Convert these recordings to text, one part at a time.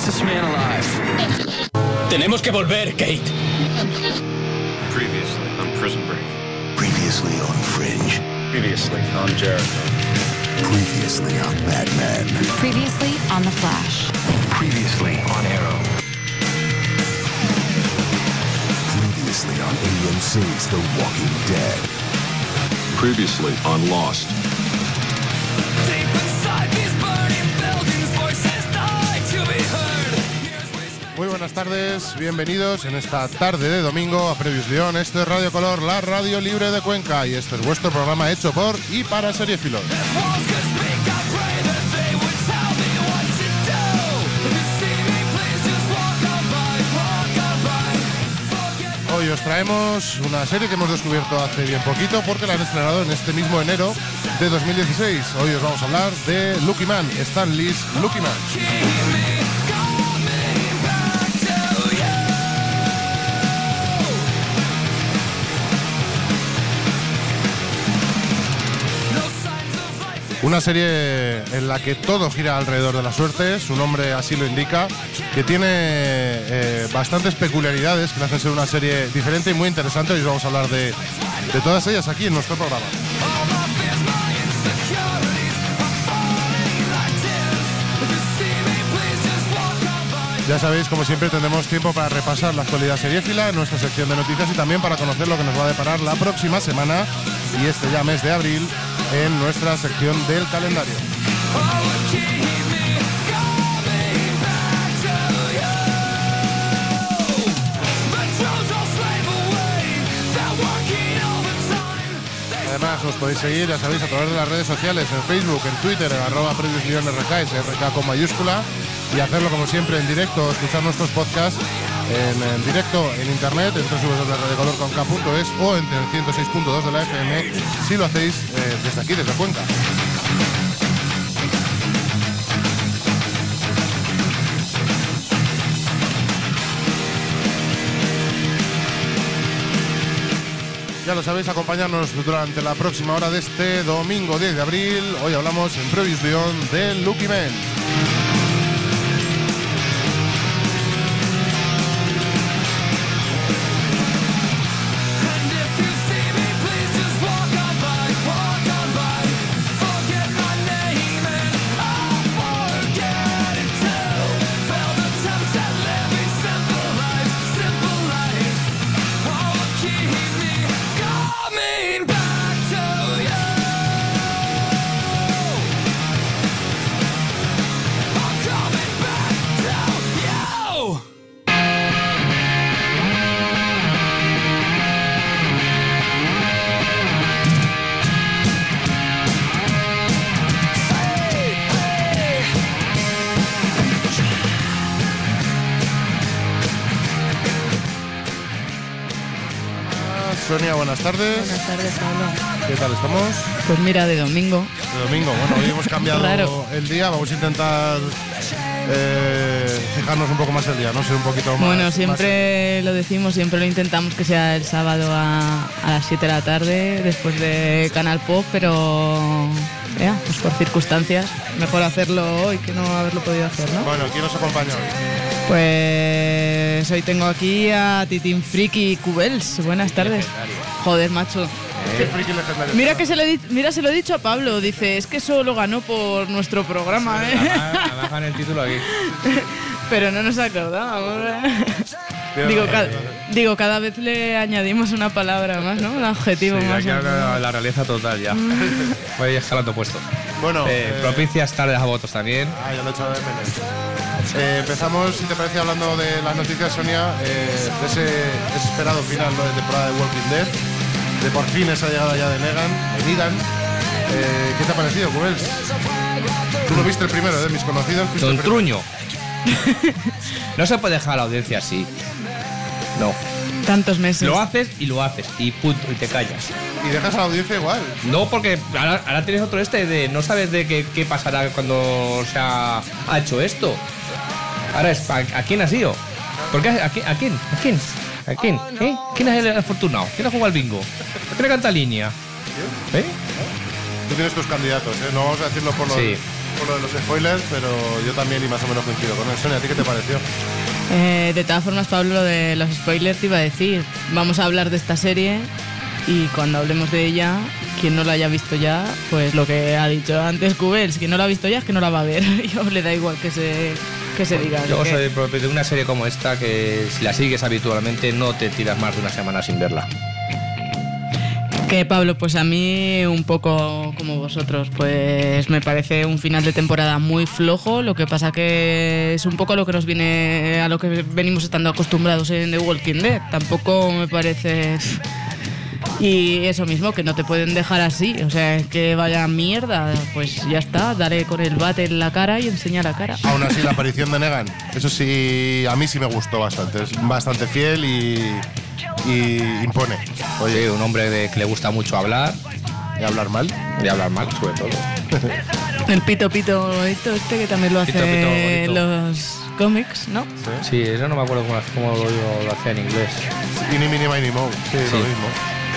fastest man alive. Tenemos que volver, Kate. Previously on Prison Break. Previously on Fringe. Previously on Jericho. Previously on Batman. Previously on The Flash. Previously on Arrow. Previously on AMC's The Walking Dead. Previously on Lost. Muy buenas tardes, bienvenidos en esta tarde de domingo a Previously On. Esto es Radio Color, la radio libre de Cuenca, y este es vuestro programa hecho por y para seriéfilos. Hoy os traemos una serie que hemos descubierto hace bien poquito porque la han estrenado en este mismo enero de 2016. Hoy os vamos a hablar de Lucky Man, Stan Lee's Lucky Man. Una serie en la que todo gira alrededor de la suerte, su nombre así lo indica, que tiene bastantes peculiaridades que le hacen ser una serie diferente y muy interesante. Hoy vamos a hablar de todas ellas aquí en nuestro programa. Ya sabéis, como siempre, tendremos tiempo para repasar la actualidad seriéfila en nuestra sección de noticias y también para conocer lo que nos va a deparar la próxima semana y este ya mes de abril en nuestra sección del calendario. Además, os podéis seguir, ya sabéis, a través de las redes sociales, en Facebook, en Twitter, en @previously_rk, RK con mayúscula, y hacerlo como siempre en directo, escuchar nuestros podcasts en directo en internet, en www.radiocolor.es o en el 106.2 de la FM, si lo hacéis desde aquí, desde Cuenca. Ya lo sabéis, acompañarnos durante la próxima hora de este domingo 10 de abril. Hoy hablamos en Previously On de Lucky Man. Sonia, buenas tardes. Buenas tardes, Pablo. ¿Qué tal estamos? Pues mira, de domingo. De domingo, bueno, hoy hemos cambiado Raro. el día, vamos a intentar fijarnos un poco más el día, ¿no? Ser un poquito más... Bueno, siempre lo decimos, siempre lo intentamos que sea el sábado a las 7 de la tarde, después de Canal Pop, pero pues por circunstancias, mejor hacerlo hoy que no haberlo podido hacer, ¿no? Bueno, ¿quién nos acompaña hoy? Pues hoy tengo aquí a Titín Friki Cubels. Buenas tardes. Joder, macho. ¿Qué friki legendario? Mira, se lo he dicho a Pablo. Dice, es que eso lo ganó por nuestro programa, ¿eh? Además gané el título aquí. Pero no nos acordamos. Cada vez le añadimos una palabra más, ¿no? Un adjetivo Sí, más. aquí la realeza total ya. Voy escalando puesto. Bueno, propicias tardes a votos también. Ya lo he hecho de menos. Empezamos, si te parece, hablando de las noticias, Sonia, de ese esperado final, ¿no?, de temporada de Walking Dead, de por fin esa llegada ya de Negan. ¿Qué te ha parecido, Cubels? Tú lo viste el primero, de mis conocidos. Don Truño. No se puede dejar a la audiencia así. No. Tantos meses. Lo haces y punto, y te callas. Y dejas a la audiencia igual. No, porque ahora tienes otro de no sabes de qué pasará cuando se ha hecho esto. Ahora es, ¿a quién ha sido? ¿Por qué? ¿A quién? ¿Eh? ¿Quién es el afortunado? ¿Quién ha jugado al bingo? ¿Quién le canta línea? ¿Eh? Tú tienes tus candidatos, ¿eh? No vamos a decirlo por los... Sí. por lo de los spoilers, pero yo también y más o menos coincido con él. Sonia, ¿a ti qué te pareció? De todas formas, Pablo, lo de los spoilers te iba a decir. Vamos a hablar de esta serie y cuando hablemos de ella, quien no la haya visto ya, pues lo que ha dicho antes Cubels, quien no la ha visto ya es que no la va a ver. Yo le da igual que se diga. Yo soy de una serie como esta que si la sigues habitualmente no te tiras más de una semana sin verla. Que Pablo, pues a mí un poco como vosotros, pues me parece un final de temporada muy flojo. Lo que pasa que es un poco a lo que venimos estando acostumbrados en The Walking Dead. Tampoco me parece. Y eso mismo, que no te pueden dejar así. O sea, que vaya mierda, pues ya está, daré con el bate en la cara y enseña la cara. Aún así, la aparición de Negan, eso sí, a mí sí me gustó bastante. Es bastante fiel y impone. Oye, un hombre que le gusta mucho hablar. ¿Y hablar mal? Y hablar mal, sobre todo. El pito bonito este que también lo hace los cómics, ¿no? Sí, eso no me acuerdo cómo lo hacía en inglés. Ini, mini, mini, mo. Sí, lo mismo.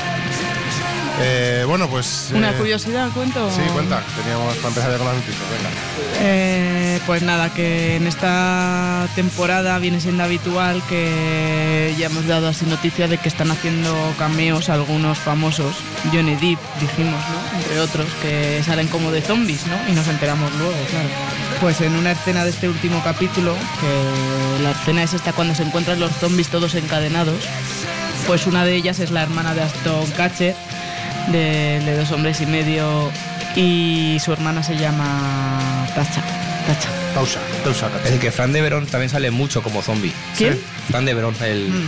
Bueno, pues... Una curiosidad, ¿cuento? Sí, cuenta. Teníamos para empezar ya con las noticias, venga. Pues nada, que en esta temporada viene siendo habitual que ya hemos dado así noticia de que están haciendo cameos algunos famosos. Johnny Depp, dijimos, ¿no? Entre otros, que salen como de zombies, ¿no? Y nos enteramos luego, claro. Pues en una escena de este último capítulo, que la escena es esta cuando se encuentran los zombies todos encadenados, pues una de ellas es la hermana de Ashton Kutcher, de 2 hombres y medio, y su hermana se llama Tasha. El que Fran de Verón también sale mucho como zombie. ¿Quién? Sí. Fran de Verón,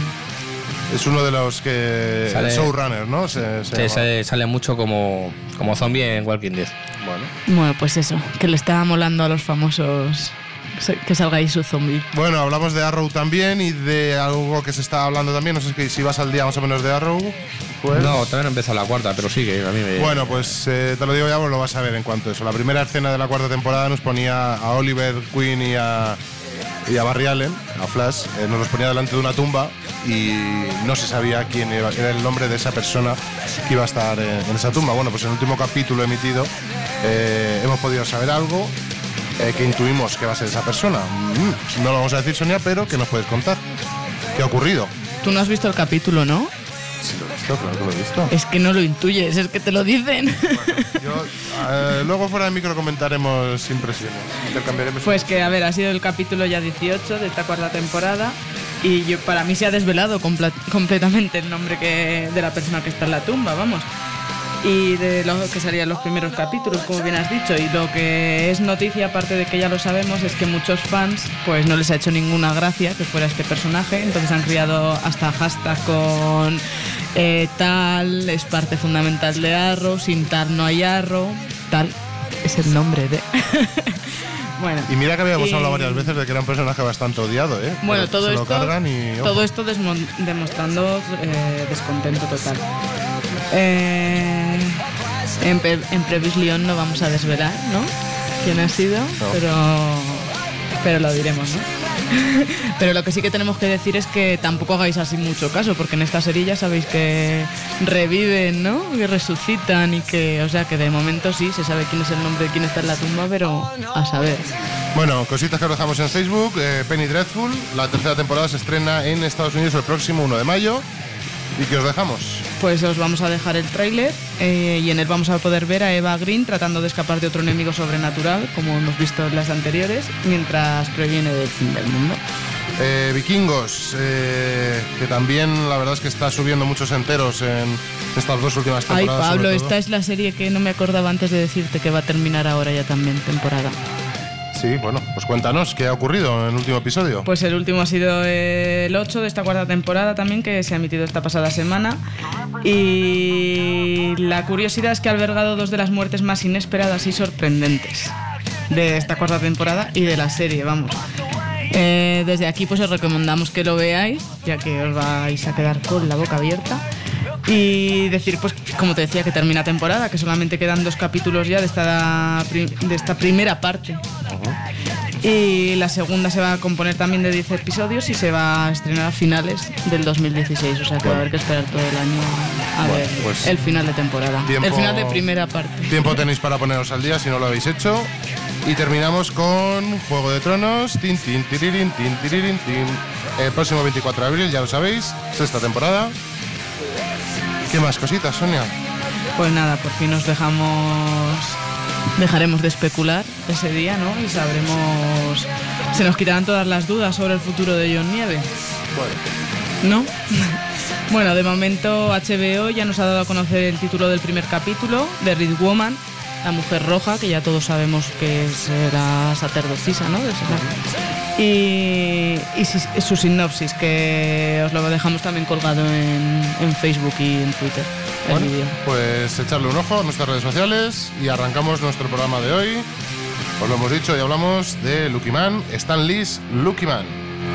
es uno de los que... Sale, el showrunner, ¿no? Sale mucho como zombie en Walking Dead. Bueno, pues eso, que le está molando a los famosos que salga ahí su zombie. Bueno, hablamos de Arrow también y de algo que se está hablando también. No sé si vas al día más o menos de Arrow. Pues... No, todavía no empezó la cuarta, pero sigue. A mí me... Bueno, pues te lo digo ya, pues lo vas a ver en cuanto a eso. La primera escena de la cuarta temporada nos ponía a Oliver Queen y a Barry Allen, a Flash, nos los ponía delante de una tumba y no se sabía quién era el nombre de esa persona que iba a estar en esa tumba. Bueno, pues en el último capítulo emitido hemos podido saber algo que intuimos que va a ser esa persona. No lo vamos a decir, Sonia, pero ¿qué nos puedes contar? ¿Qué ha ocurrido? Tú no has visto el capítulo, ¿no? Sí, lo he visto, claro que lo he visto. Es que no lo intuyes, es que te lo dicen. Bueno, luego fuera de micro comentaremos impresiones. Intercambiaremos. Pues que, a ver, ha sido el capítulo ya 18 de esta cuarta temporada y para mí se ha desvelado completamente el nombre de la persona que está en la tumba, vamos. Y de lo que salían los primeros capítulos, como bien has dicho. Y lo que es noticia, aparte de que ya lo sabemos, es que muchos fans pues no les ha hecho ninguna gracia que fuera este personaje. Entonces han creado hasta hashtag con tal es parte fundamental de Arrow, sin tal no hay Arrow, tal es el nombre de... Bueno, y mira que habíamos hablado varias veces de que era un personaje bastante odiado, ¿eh? Bueno, todo esto demostrando descontento total. En Previously On no vamos a desvelar, ¿no? Quién ha sido, no. pero lo diremos, ¿no? Pero lo que sí que tenemos que decir es que tampoco hagáis así mucho caso, porque en esta serie ya sabéis que reviven, ¿no? Que resucitan y que, o sea, que de momento sí se sabe quién es el nombre de quién está en la tumba, pero a saber. Bueno, cositas que os dejamos en Facebook. Penny Dreadful, la tercera temporada se estrena en Estados Unidos el próximo 1 de mayo. ¿Y qué os dejamos? Pues os vamos a dejar el tráiler y en él vamos a poder ver a Eva Green tratando de escapar de otro enemigo sobrenatural, como hemos visto en las anteriores, mientras previene del fin del mundo. Vikingos, que también la verdad es que está subiendo muchos enteros en estas 2 últimas temporadas. Ay, Pablo, esta es la serie que no me acordaba antes de decirte que va a terminar ahora ya también temporada. Sí, bueno, pues cuéntanos, ¿qué ha ocurrido en el último episodio? Pues el último ha sido el 8 de esta cuarta temporada también, que se ha emitido esta pasada semana. Y la curiosidad es que ha albergado 2 de las muertes más inesperadas y sorprendentes de esta cuarta temporada y de la serie, vamos. Desde aquí pues os recomendamos que lo veáis, ya que os vais a quedar con la boca abierta. Y decir, pues como te decía, que termina temporada, que solamente quedan 2 capítulos ya de esta primera parte. Y la segunda se va a componer también de 10 episodios y se va a estrenar a finales del 2016. O sea que va a haber que esperar todo el año a ver pues el final de temporada. El final de primera parte. Tiempo tenéis para poneros al día si no lo habéis hecho. Y terminamos con Juego de Tronos, tin, tin, tiririn, tin, tiririn, tin. El próximo 24 de abril, ya lo sabéis, sexta temporada. ¿Qué más cositas, Sonia? Pues nada, por fin dejaremos de especular ese día, ¿no? Y sabremos... Se nos quitarán todas las dudas sobre el futuro de Jon Nieve. Bueno. ¿No? Bueno, de momento HBO ya nos ha dado a conocer el título del primer capítulo de Red Woman, la mujer roja, que ya todos sabemos que es la sacerdotisa, ¿no? Y su sinopsis, que os lo dejamos también colgado en Facebook y en Twitter. Bueno, pues echarle un ojo a nuestras redes sociales y arrancamos nuestro programa de hoy. Os lo hemos dicho y hablamos de Lucky Man, Stan Lee's Lucky Man.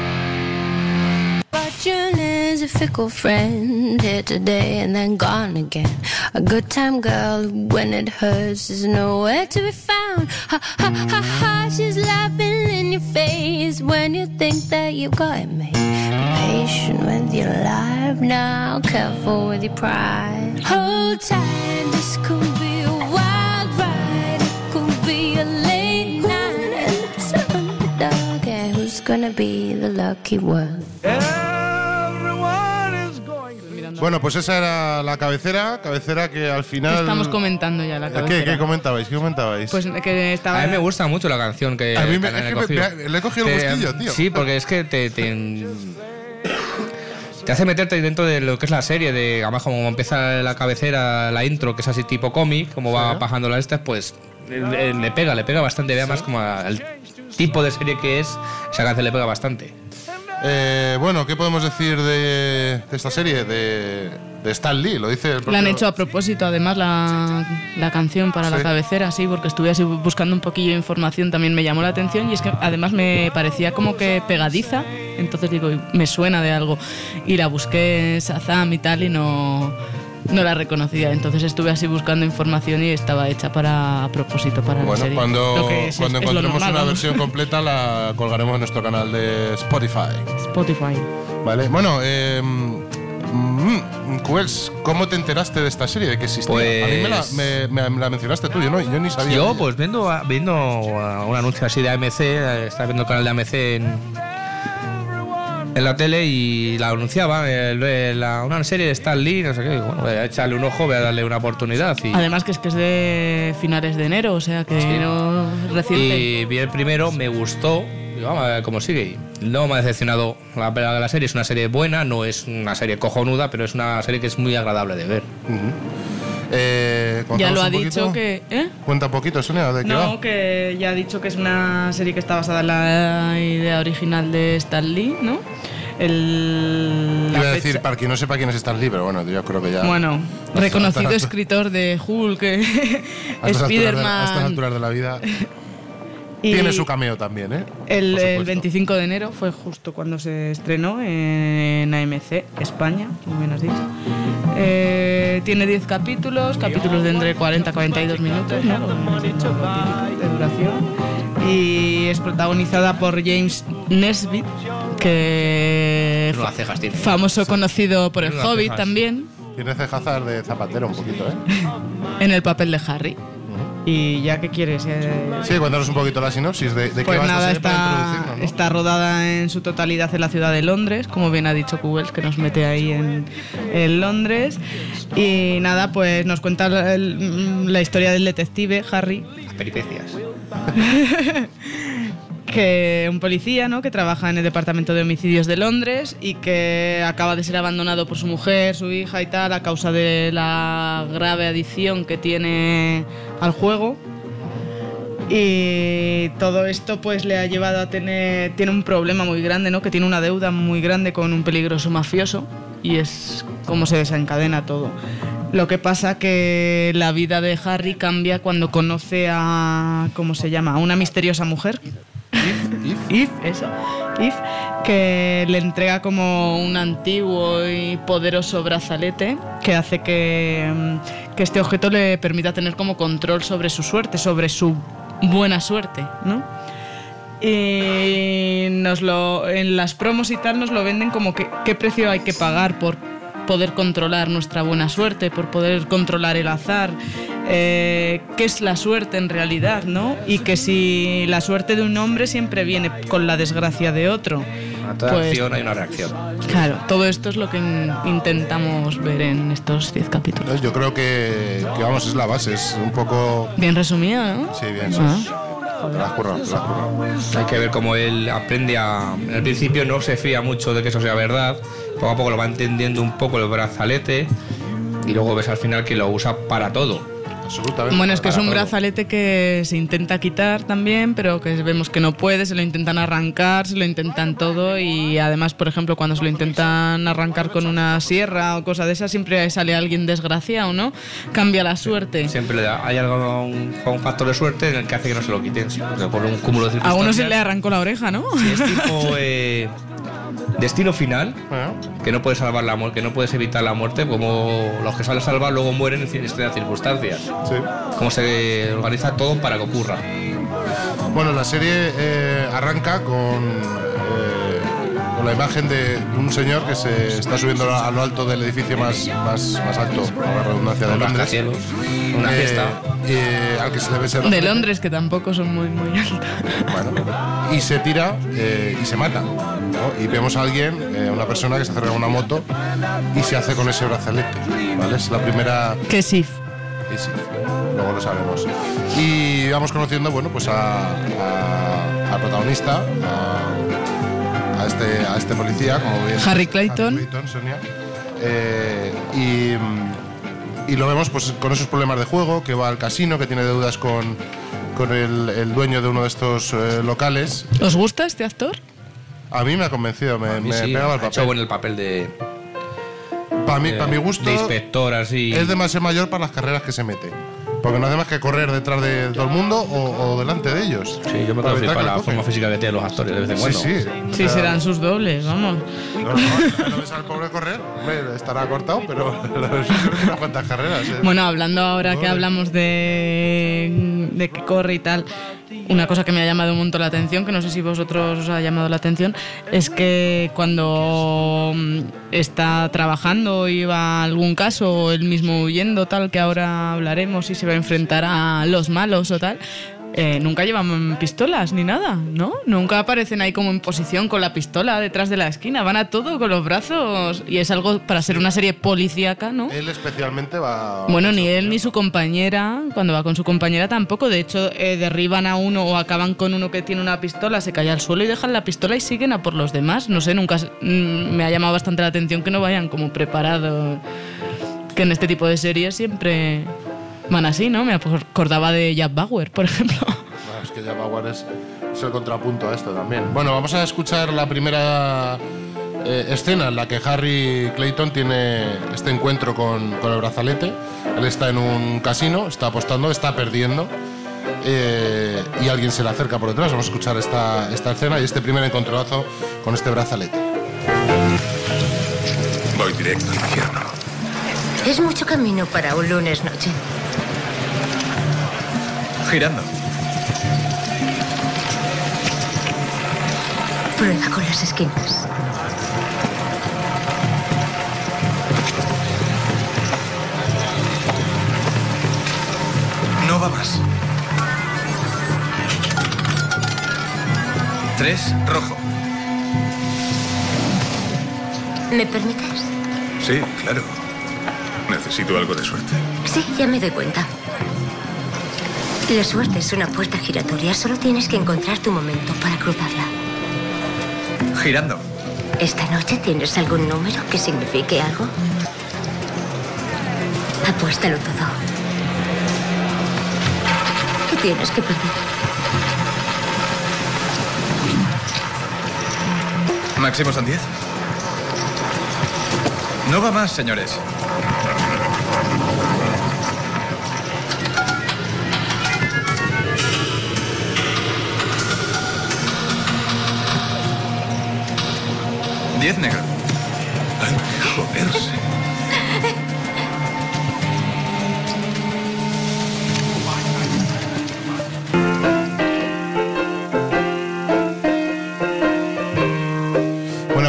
Fortune is a fickle friend, here today and then gone again. A good time girl, when it hurts, is nowhere to be found. Ha ha ha ha, she's laughing in your face when you think that you've got it made. Be patient with your life now, careful with your pride. Hold tight, this could be a wild ride. It could be a late night and it's underdog. And who's gonna be the lucky one? Bueno, pues esa era la cabecera que al final... Estamos comentando ya la cabecera. ¿Qué comentabais? Pues que estaba... A mí me gusta mucho la canción que... A mí le he cogido el gustillo, tío. Sí, porque es que te hace meterte dentro de lo que es la serie, de además como empieza la cabecera, la intro, que es así tipo cómic, como va bajando las estas, pues le pega bastante, además como al tipo de serie que es, esa canción le pega bastante. Bueno, ¿qué podemos decir de esta serie? De Stan Lee, lo dice el propio... La han hecho a propósito, además, la canción para la cabecera, sí, porque estuve así buscando un poquillo de información, también me llamó la atención y es que además me parecía como que pegadiza, entonces digo, me suena de algo. Y la busqué en Shazam y tal y no la reconocía, entonces estuve así buscando información y estaba hecha a propósito para la serie. Cuando encontremos normal, una versión completa la colgaremos en nuestro canal de Spotify. Vale, bueno, Kuels, ¿cómo te enteraste de esta serie, de que existía? Pues... A mí me la mencionaste tú, yo ni sabía. Yo, pues viendo un anuncio así de AMC, estaba viendo el canal de AMC en la tele y la anunciaba, una serie de Stan Lee, no sé qué. Bueno, voy a echarle un ojo, voy a darle una oportunidad. Y... Además que es de finales de enero, o sea que no es reciente. Y vi el primero, me gustó, y vamos a ver cómo sigue. No me ha decepcionado la serie, es una serie buena, no es una serie cojonuda, pero es una serie que es muy agradable de ver. Ya lo ha dicho que... Cuenta un poquito, Sonia, ¿de qué va? No, que ya ha dicho que es una serie que está basada en la idea original de Stan Lee, ¿no? Iba a decir, para quien no sepa quién es Stan Lee, pero bueno, yo creo que ya... Bueno, reconocido escritor de Hulk, Spider-Man... A estas alturas de la vida... Tiene su cameo también, ¿eh? El 25 de enero fue justo cuando se estrenó en AMC España, como bien has dicho. Tiene 10 capítulos de entre 40 y 42 minutos, ¿no? Como hemos dicho, de duración. Y es protagonizada por James Nesbitt, que no hace cejas, famoso conocido por El Hobbit también. Tiene cejas de zapatero un poquito, ¿eh? En el papel de Harry. ¿Y ya qué quieres? Sí, cuéntanos un poquito la sinopsis de qué pues va nada, esta serie para introducirnos, ¿no? Está rodada en su totalidad en la ciudad de Londres, como bien ha dicho Kuels, que nos mete ahí en Londres. Y nada, pues nos cuenta la historia del detective Harry. Las peripecias. Que un policía, ¿no?, que trabaja en el departamento de homicidios de Londres y que acaba de ser abandonado por su mujer, su hija y tal, a causa de la grave adicción que tiene al juego. Y todo esto pues le ha llevado a tiene un problema muy grande, ¿no?, que tiene una deuda muy grande con un peligroso mafioso y es como se desencadena todo. Lo que pasa que la vida de Harry cambia cuando conoce a, ¿cómo se llama?, a una misteriosa mujer. If, que le entrega como un antiguo y poderoso brazalete que hace que este objeto le permita tener como control sobre su suerte, sobre su buena suerte, ¿no? Y en las promos y tal nos lo venden como que qué precio hay que pagar por poder controlar nuestra buena suerte, por poder controlar el azar. qué es la suerte en realidad, ¿no? Y que si la suerte de un hombre siempre viene con la desgracia de otro. A toda acción hay una reacción. Claro, todo esto es lo que intentamos ver en estos 10 capítulos. Yo creo que vamos, es la base, es un poco... Bien resumido, ¿no? Sí, bien, sí. Te la has currado. Hay que ver cómo él aprende a... En el principio no se fía mucho de que eso sea verdad, poco a poco lo va entendiendo un poco el brazalete y luego ves al final que lo usa para todo. Absolutamente. Bueno, es que es un Para todo. brazalete que se intenta quitar también, pero que vemos que no puede, se lo intentan arrancar, se lo intentan todo y además, por ejemplo, cuando se lo intentan arrancar con una sierra o cosa de esas, siempre sale alguien desgraciado, ¿no? Cambia la suerte. Siempre hay algo, un factor de suerte en el que hace que no se lo quiten, porque por un cúmulo de circunstancias. A uno se le arrancó la oreja, ¿no? Sí, es tipo Destino Final, que no puedes salvar la muerte, que no puedes evitar la muerte, como los que salen a salvar luego mueren en extrañas circunstancias. Sí. Cómo se organiza todo para que ocurra. Bueno, la serie arranca con la imagen de un señor que se está subiendo a lo alto del edificio más alto, por la redundancia, de Londres. Rascacielos, una fiesta. Al que se le ve ser De Londres, que tampoco son muy altas. Bueno, y se tira y se mata, ¿no? Y vemos a alguien, una persona que se acerca a una moto y se hace con ese brazalete, ¿vale? Es la primera... Que sí. Y sí, luego lo sabemos. Y vamos conociendo, bueno, pues al protagonista, a este policía, como bien... Harry Clayton, Sonia. Y lo vemos pues con esos problemas de juego, que va al casino, que tiene deudas con el dueño de uno de estos locales. ¿Os gusta este actor? A mí me ha convencido, me Sí, pegaba el ha hecho papel. bueno el papel de... Para mi gusto, de inspector, así. es demasiado mayor para las carreras que se mete. Porque no hace más que correr detrás de todo el mundo o delante de ellos. Sí, yo me Para confío evitar que para lo la cogen. forma física que tienen los actores de vez en cuando. Sí. Sí, serán sus dobles, vamos. No ves al pobre correr, hombre, estará cortado, pero unas cuantas carreras. Bueno, hablando ahora que hablamos de que corre y tal, una cosa que me ha llamado un montón la atención, que no sé si vosotros os ha llamado la atención, es que cuando está trabajando y va a algún caso, o él mismo huyendo, tal, que ahora hablaremos, y se va a enfrentar a los malos o tal, nunca llevan pistolas ni nada, ¿no? Nunca aparecen ahí como en posición con la pistola detrás de la esquina, van a todo con los brazos, y es algo para ser una serie policíaca, ¿no? Él especialmente va... Bueno, ni él ni su compañera, cuando va con su compañera tampoco. De hecho, derriban a uno o acaban con uno que tiene una pistola, se cae al suelo y dejan la pistola y siguen a por los demás. No sé, nunca me ha llamado bastante la atención que no vayan como preparados, que en este tipo de series siempre van así, ¿no? Me acordaba de Jack Bauer, por ejemplo. No, es que ya Bauer es el contrapunto a esto también. Bueno, vamos a escuchar la primera escena en la que Harry Clayton tiene este encuentro con el brazalete. Él está en un casino, está apostando, está perdiendo, y alguien se le acerca por detrás. Vamos a escuchar esta escena y este primer encontronazo con este brazalete. Voy directo al infierno. Es mucho camino para un lunes noche. Girando. Prueba con las esquinas. No va más. 3, rojo. ¿Me permites? Sí, claro. Necesito algo de suerte. Sí, ya me doy cuenta. La suerte es una puerta giratoria. Solo tienes que encontrar tu momento para cruzarla. Girando. ¿Esta noche tienes algún número que signifique algo? Apuéstalo todo. ¿Qué tienes que perder? Máximo son 10. No va más, señores. $10 negro. Hay que joderse.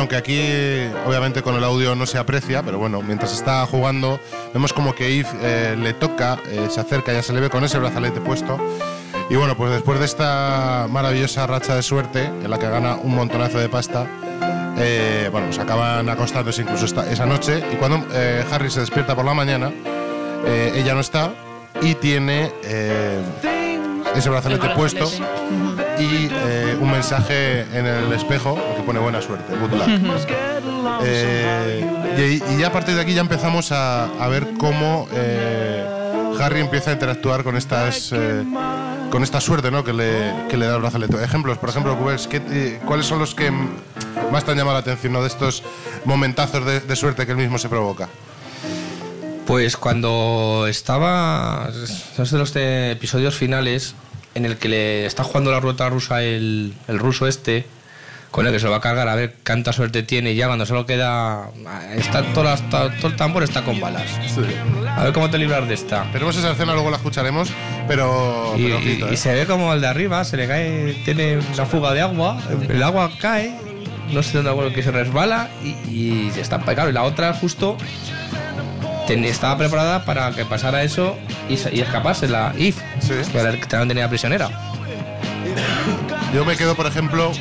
aunque aquí obviamente con el audio no se aprecia, pero bueno, mientras está jugando vemos como que Eve le toca, se acerca, ya se le ve con ese brazalete puesto. Y bueno, pues después de esta maravillosa racha de suerte en la que gana un montonazo de pasta, bueno, pues acaban acostándose incluso esa noche. Y cuando Harry se despierta por la mañana, ella no está y tiene ese brazalete puesto y un mensaje en el espejo que pone buena suerte, good luck. Y ya a partir de aquí ya empezamos a ver cómo Harry empieza a interactuar con con esta suerte, ¿no? que le da el brazalete. Ejemplos, por ejemplo, ¿cuáles son los que más te han llamado la atención, ¿no? de estos momentazos de suerte que él mismo se provoca? Pues cuando estaba, es de los episodios finales en el que le está jugando la ruleta rusa el ruso este, con el que se lo va a cargar a ver cuánta suerte tiene, y ya cuando solo queda, todo el tambor está con balas. Sí. A ver cómo te libras de esta. Tenemos esa escena, luego la escucharemos, pero y se ve como el de arriba se le cae, tiene una fuga de agua, el agua cae, no sé dónde, que se resbala y está pegado. Y la otra justo estaba preparada para que pasara eso y escaparse, la Eve, sí, que también tenía prisionera. Yo me quedo, por ejemplo,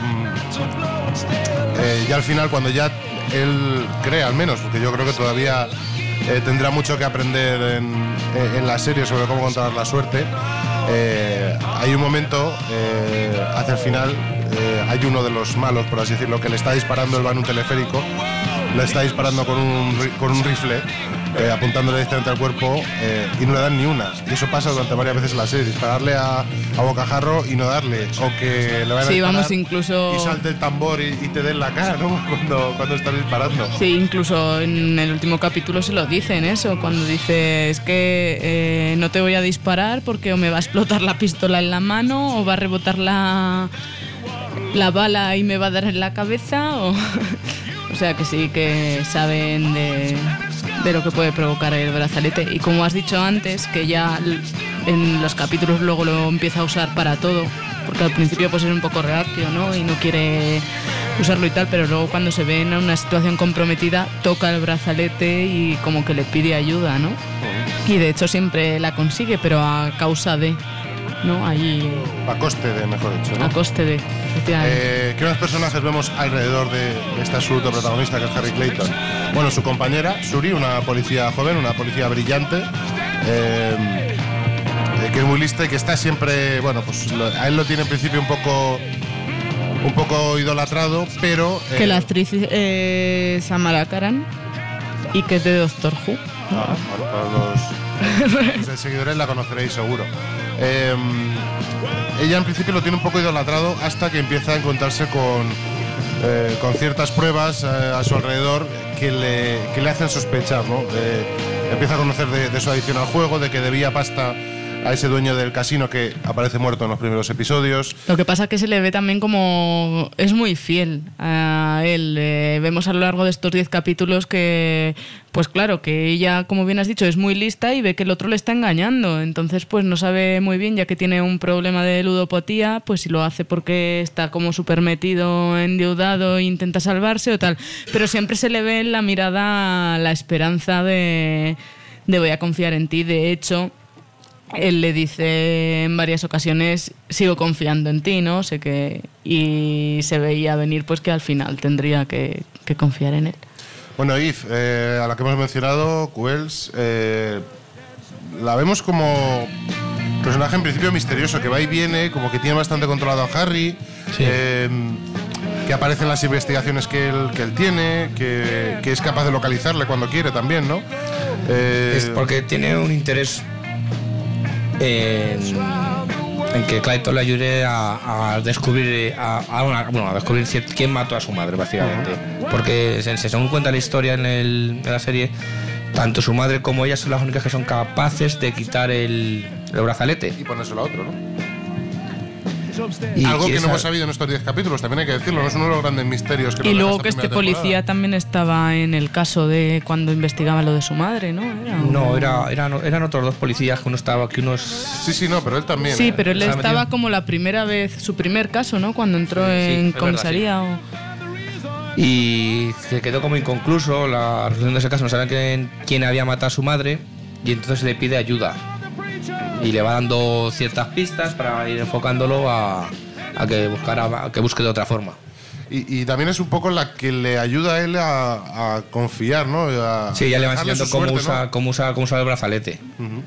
ya al final, cuando ya él cree, al menos, porque yo creo que todavía tendrá mucho que aprender en la serie sobre cómo controlar la suerte. Hay un momento, hacia el final, hay uno de los malos, por así decirlo, que le está disparando, él va en un teleférico, le está disparando con un rifle, apuntándole directamente al cuerpo, y no le dan ni una. Y eso pasa durante varias veces en la serie, dispararle a bocajarro y no darle, o que le vayan a disparar, vamos, incluso... y salte el tambor y te den la cara, ¿no? cuando estás disparando. Sí, incluso en el último capítulo se lo dicen eso, cuando dice, es que no te voy a disparar porque o me va a explotar la pistola en la mano o va a rebotar la bala y me va a dar en la cabeza, o sea que sí, que saben de lo que puede provocar el brazalete. Y como has dicho antes, que ya en los capítulos luego lo empieza a usar para todo, porque al principio pues es un poco reacio, ¿no? Y no quiere usarlo y tal, pero luego cuando se ve en una situación comprometida toca el brazalete y como que le pide ayuda, ¿no? Y de hecho siempre la consigue, pero a causa de, ¿no? Allí... A coste de, mejor dicho, ¿no? A coste de, efectivamente. ¿Qué más personajes vemos alrededor de este absoluto protagonista que es Harry Clayton? Bueno, su compañera, Suri, una policía joven, una policía brillante, que es muy lista y que está siempre, bueno, pues a él lo tiene en principio un poco idolatrado, pero... que la actriz es Samara Karan y que es de Doctor Who. Bueno, para los seguidores la conoceréis seguro. Ella en principio lo tiene un poco idolatrado hasta que empieza a encontrarse con ciertas pruebas a su alrededor que le hacen sospechar, ¿no? Empieza a conocer de su adicción al juego, de que debía pasta a ese dueño del casino que aparece muerto en los primeros episodios. Lo que pasa es que se le ve también como... es muy fiel a él. Vemos a lo largo de estos 10 capítulos que, pues claro, que ella, como bien has dicho, es muy lista y ve que el otro le está engañando. Entonces, pues no sabe muy bien, ya que tiene un problema de ludopatía, pues si lo hace porque está como súper metido, endeudado e intenta salvarse o tal. Pero siempre se le ve en la mirada la esperanza de voy a confiar en ti. De hecho... él le dice en varias ocasiones, sigo confiando en ti, ¿no? Sé que... y se veía venir pues que al final tendría que confiar en él. Bueno, Eve, a la que hemos mencionado, Wells, la vemos como personaje en principio misterioso, que va y viene, como que tiene bastante controlado a Harry, sí. Que aparece en las investigaciones que él tiene, que es capaz de localizarle cuando quiere también, ¿no? Es porque tiene un interés... en que Clayton le ayude a descubrir a descubrir quién mató a su madre, básicamente. Porque según cuenta la historia en la serie, tanto su madre como ella son las únicas que son capaces de quitar el brazalete y ponérselo a otro, ¿no? Y algo que no hemos sabido en estos 10 capítulos, también hay que decirlo, no es uno de los grandes misterios que... Y luego que este policía también estaba en el caso de cuando investigaba lo de su madre, ¿no? Eran otros dos policías, que uno estaba, que unos... Sí, no, pero él también. Sí, pero él estaba como la primera vez, su primer caso, ¿no? Cuando entró en comisaría. Y se quedó como inconcluso la resolución de ese caso, no saben quién había matado a su madre, y entonces le pide ayuda. Y le va dando ciertas pistas para ir enfocándolo a que busque de otra forma. Y también es un poco la que le ayuda a él a confiar, ¿no? Sí, ya le va enseñando cómo usa el brazalete.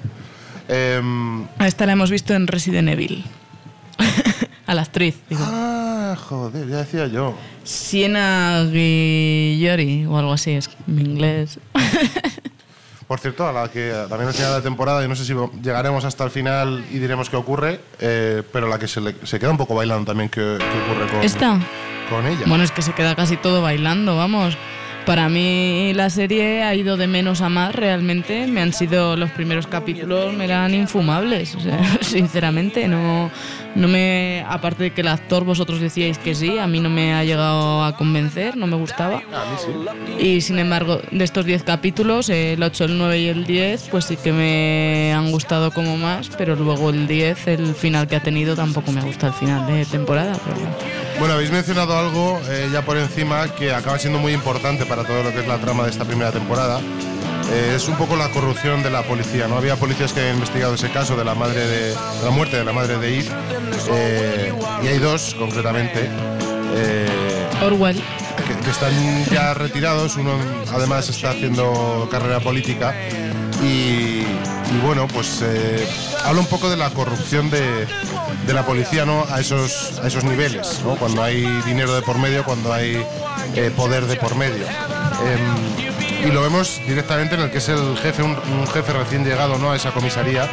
A esta la hemos visto en Resident Evil. A la actriz, digo. Ah, joder, ya decía yo. Sienna Guillory o algo así, es mi inglés. Por cierto, a la que también al final de la temporada, y no sé si llegaremos hasta el final y diremos qué ocurre, pero la que se queda un poco bailando también, qué ocurre con... ¿Esta? Con ella. Bueno, es que se queda casi todo bailando, vamos. Para mí la serie ha ido de menos a más realmente. Los primeros capítulos me eran infumables, o sea, sinceramente. No me, aparte de que el actor vosotros decíais que sí, a mí no me ha llegado a convencer, no me gustaba. A mí sí. Y sin embargo, de estos 10 capítulos, el 8, el 9 y el 10, pues sí que me han gustado como más, pero luego el 10, el final que ha tenido, tampoco me gusta el final de temporada. Pero... Bueno, habéis mencionado algo ya por encima que acaba siendo muy importante para todo lo que es la trama de esta primera temporada. Es un poco la corrupción de la policía, ¿no? Había policías que han investigado ese caso de la muerte de la madre de Eve, y hay dos concretamente. Orwell. Que están ya retirados. Uno además está haciendo carrera política y bueno, pues habla un poco de la corrupción de la policía, ¿no? a esos niveles, ¿no? Cuando hay dinero de por medio, cuando hay poder de por medio. Y lo vemos directamente en el que es el jefe, un jefe recién llegado, ¿no? A esa comisaría,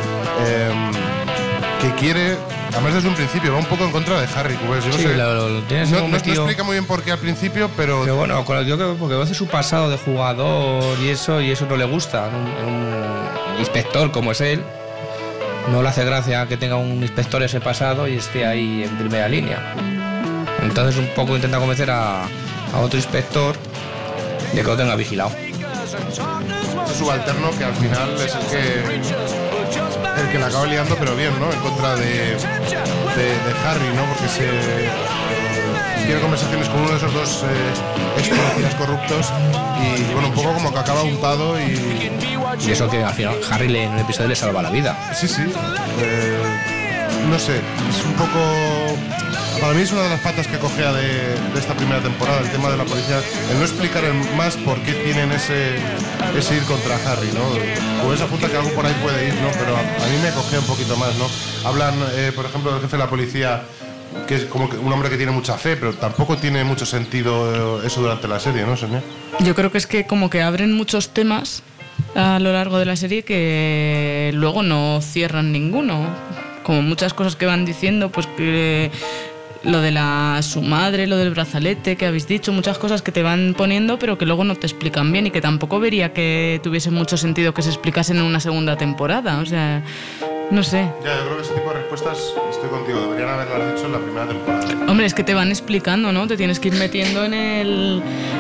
que quiere, además desde un principio, va un poco en contra de Harry, pues, sí, no explica muy bien por qué al principio, pero bueno, yo creo que porque hace su pasado de jugador y eso no le gusta. Un inspector como es él, no le hace gracia que tenga un inspector ese pasado y esté ahí en primera línea. Entonces un poco intenta convencer a otro inspector de que lo tenga vigilado. Ese subalterno que al final es el que la acaba liando, pero bien, ¿no? En contra de Harry, ¿no? Porque tiene conversaciones con uno de esos dos ex policías corruptos y bueno, un poco como que acaba untado y eso que al final Harry en un episodio le salva la vida. Sí. No sé, es un poco... Para mí es una de las patas que cojea de esta primera temporada, el tema de la policía, el no explicar más por qué tienen ese ir contra Harry, ¿no? Con esa puta que algo por ahí puede ir, ¿no? Pero a mí me cojea un poquito más, ¿no? Hablan, por ejemplo, del jefe de la policía, que es como que un hombre que tiene mucha fe, pero tampoco tiene mucho sentido eso durante la serie, ¿no, Sonia? Yo creo que es que como que abren muchos temas a lo largo de la serie que luego no cierran ninguno. Como muchas cosas que van diciendo, pues que... Lo de su madre, lo del brazalete que habéis dicho, muchas cosas que te van poniendo pero que luego no te explican bien y que tampoco vería que tuviese mucho sentido que se explicasen en una segunda temporada, o sea, no sé. Ya, yo creo que ese tipo de respuestas, estoy contigo, deberían haberlas dicho en la primera temporada. Hombre, es que te van explicando, ¿no? Te tienes que ir metiendo en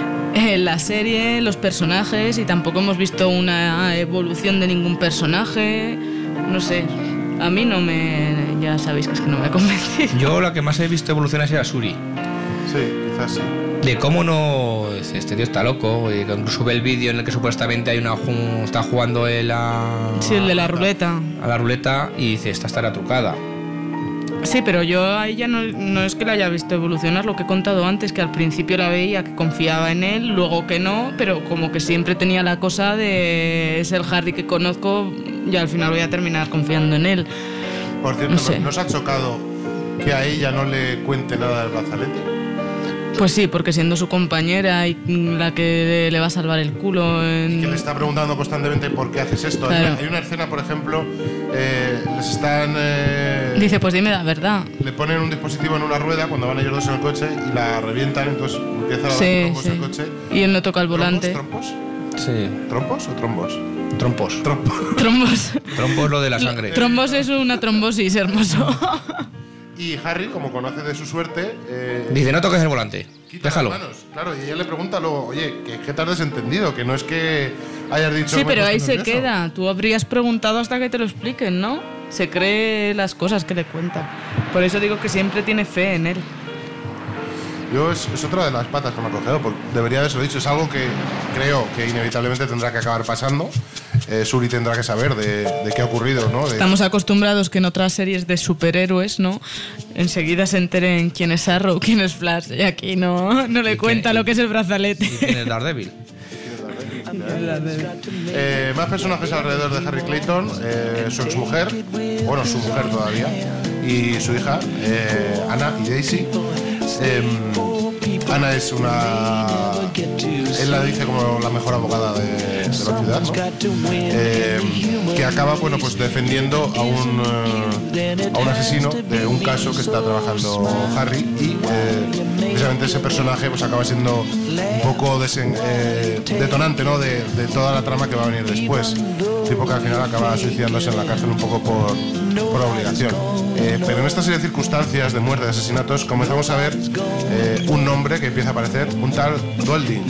la serie, los personajes, y tampoco hemos visto una evolución de ningún personaje, no sé. A mí no me... Ya sabéis que es que no me ha convencido. Yo la que más he visto evolucionar es a Shuri. Sí, quizás sí. De cómo no... Este tío está loco. Y incluso ve el vídeo en el que supuestamente hay está jugando él a... Sí, el de la ruleta. A la ruleta y dice, esta estará trucada. Sí, pero yo a ella no es que la haya visto evolucionar, lo que he contado antes, que al principio la veía que confiaba en él, luego que no, pero como que siempre tenía la cosa de es el Harry que conozco y al final voy a terminar confiando en él. Por cierto, no sé. ¿nos ha chocado que a ella no le cuente nada del brazalete? Pues sí, porque siendo su compañera y la que le va a salvar el culo... Y que le está preguntando constantemente por qué haces esto. Claro. Hay una escena, por ejemplo, les están... Dice, pues dime la verdad. Le ponen un dispositivo en una rueda cuando van ellos dos en el coche y la revientan, entonces empieza a dar trompos el coche. Y él no toca el volante. ¿Trompos? Sí. ¿Trompos o trombos? Trompos. Trombos. Trombos lo de la sangre. Trombos es una trombosis, hermoso. Y Harry, como conoce de su suerte... dice, no toques el volante, déjalo. Las manos. Claro, y ella le pregunta luego, oye, ¿qué te has desentendido? Que no es que hayas dicho... Sí, pero ahí se queda. Tú habrías preguntado hasta que te lo expliquen, ¿no? Se cree las cosas que le cuentan. Por eso digo que siempre tiene fe en él. Yo es otra de las patas que me ha cogido, porque debería haberse dicho. Es algo que creo que inevitablemente tendrá que acabar pasando. Shuri tendrá que saber de qué ha ocurrido, ¿no? Estamos acostumbrados que en otras series de superhéroes, ¿no? Enseguida se enteren quién es Arrow, quién es Flash, y aquí no le cuenta lo que es el brazalete. ¿Y quién es Daredevil? Más personajes alrededor de Harry Clayton, su exmujer, bueno, su mujer todavía, y su hija, Anna y Daisy. Ana es él la dice como la mejor abogada de la ciudad, ¿no? Que acaba, bueno, pues defendiendo a un asesino de un caso que está trabajando Harry, y precisamente ese personaje pues acaba siendo un poco detonante, ¿no? de toda la trama que va a venir después. Tipo que al final acaba suicidándose en la cárcel un poco por obligación. Pero en esta serie de circunstancias de muerte, de asesinatos, comenzamos a ver un nombre que empieza a aparecer, un tal Golding.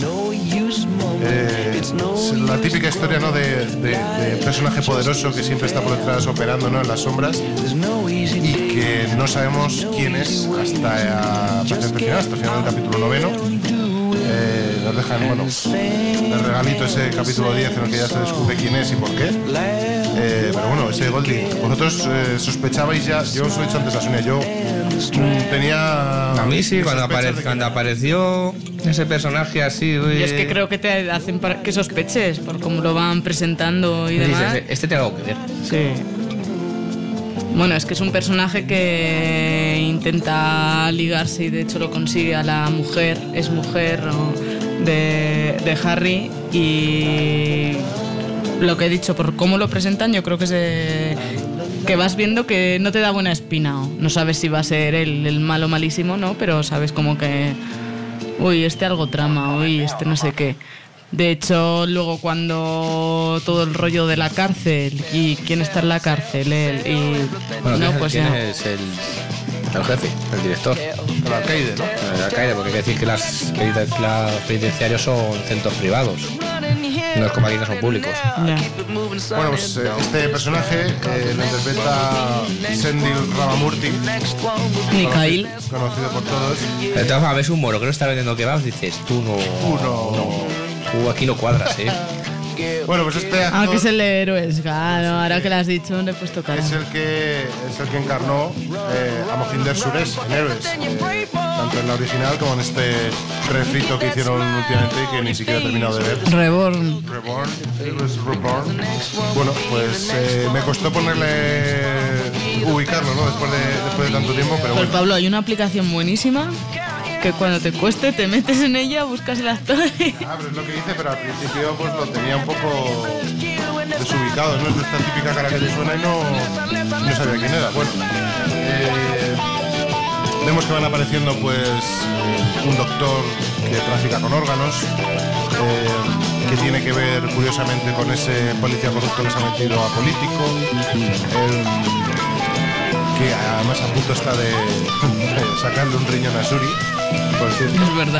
La típica historia, ¿no? de personaje poderoso que siempre está por detrás operando, ¿no? En las sombras, y que no sabemos quién es hasta el final del capítulo 9. Nos dejan, bueno, el regalito ese capítulo 10 en el que ya se descubre quién es y por qué. Pero bueno, ese Golding, vosotros sospechabais ya. Yo os lo he dicho antes a Sonia, yo tenía... A mí sí, cuando apareció ese personaje así... Y es que creo que te hacen para que sospeches por cómo lo van presentando y demás. Dices, este tiene algo que ver. Sí. Bueno, es que es un personaje que intenta ligarse, y de hecho lo consigue, a la mujer, es mujer, ¿no? de Harry, y lo que he dicho, por cómo lo presentan, yo creo que que vas viendo que no te da buena espina, no sabes si va a ser él el malo malísimo, ¿no? Pero sabes como que, uy, este algo trama, uy, este no sé qué. De hecho, luego cuando todo el rollo de la cárcel y quién está en la cárcel, él y... Bueno, no, pues ¿quién no. es el jefe, el director? El alcaide, ¿no? El alcaide, porque hay que decir que los penitenciarios son centros privados. No es como aquí que son públicos. Ya. Bueno, pues este personaje lo interpreta Sendil Ramamurti, Mikhail. conocido por todos. Entonces, a ver, un moro que no está vendiendo kebabs, dices, tú no. Tú aquí no cuadras, ¿eh? Bueno, pues este actor Que es el héroe, claro, ahora que lo has dicho le he puesto cara. es el que encarnó a Mohinder Suresh en Héroes, tanto en la original como en este refrito que hicieron últimamente y que ni siquiera he terminado de ver. Reborn. Héroes Reborn. Bueno, pues me costó ubicarlo, ¿no? Después de tanto tiempo, pero Pues bueno. Pablo, hay una aplicación buenísima que cuando te cueste te metes en ella, buscas el actor y... Pero es lo que dice, pero al principio pues lo tenía un poco desubicado, ¿no? Es esta típica cara que te suena y no sabía quién era. Bueno, vemos que van apareciendo pues un doctor que trafica con órganos, que tiene que ver curiosamente con ese policía corrupto que se ha metido a político, que además a punto está de sacarle un riñón a Shuri, por cierto. Es verdad.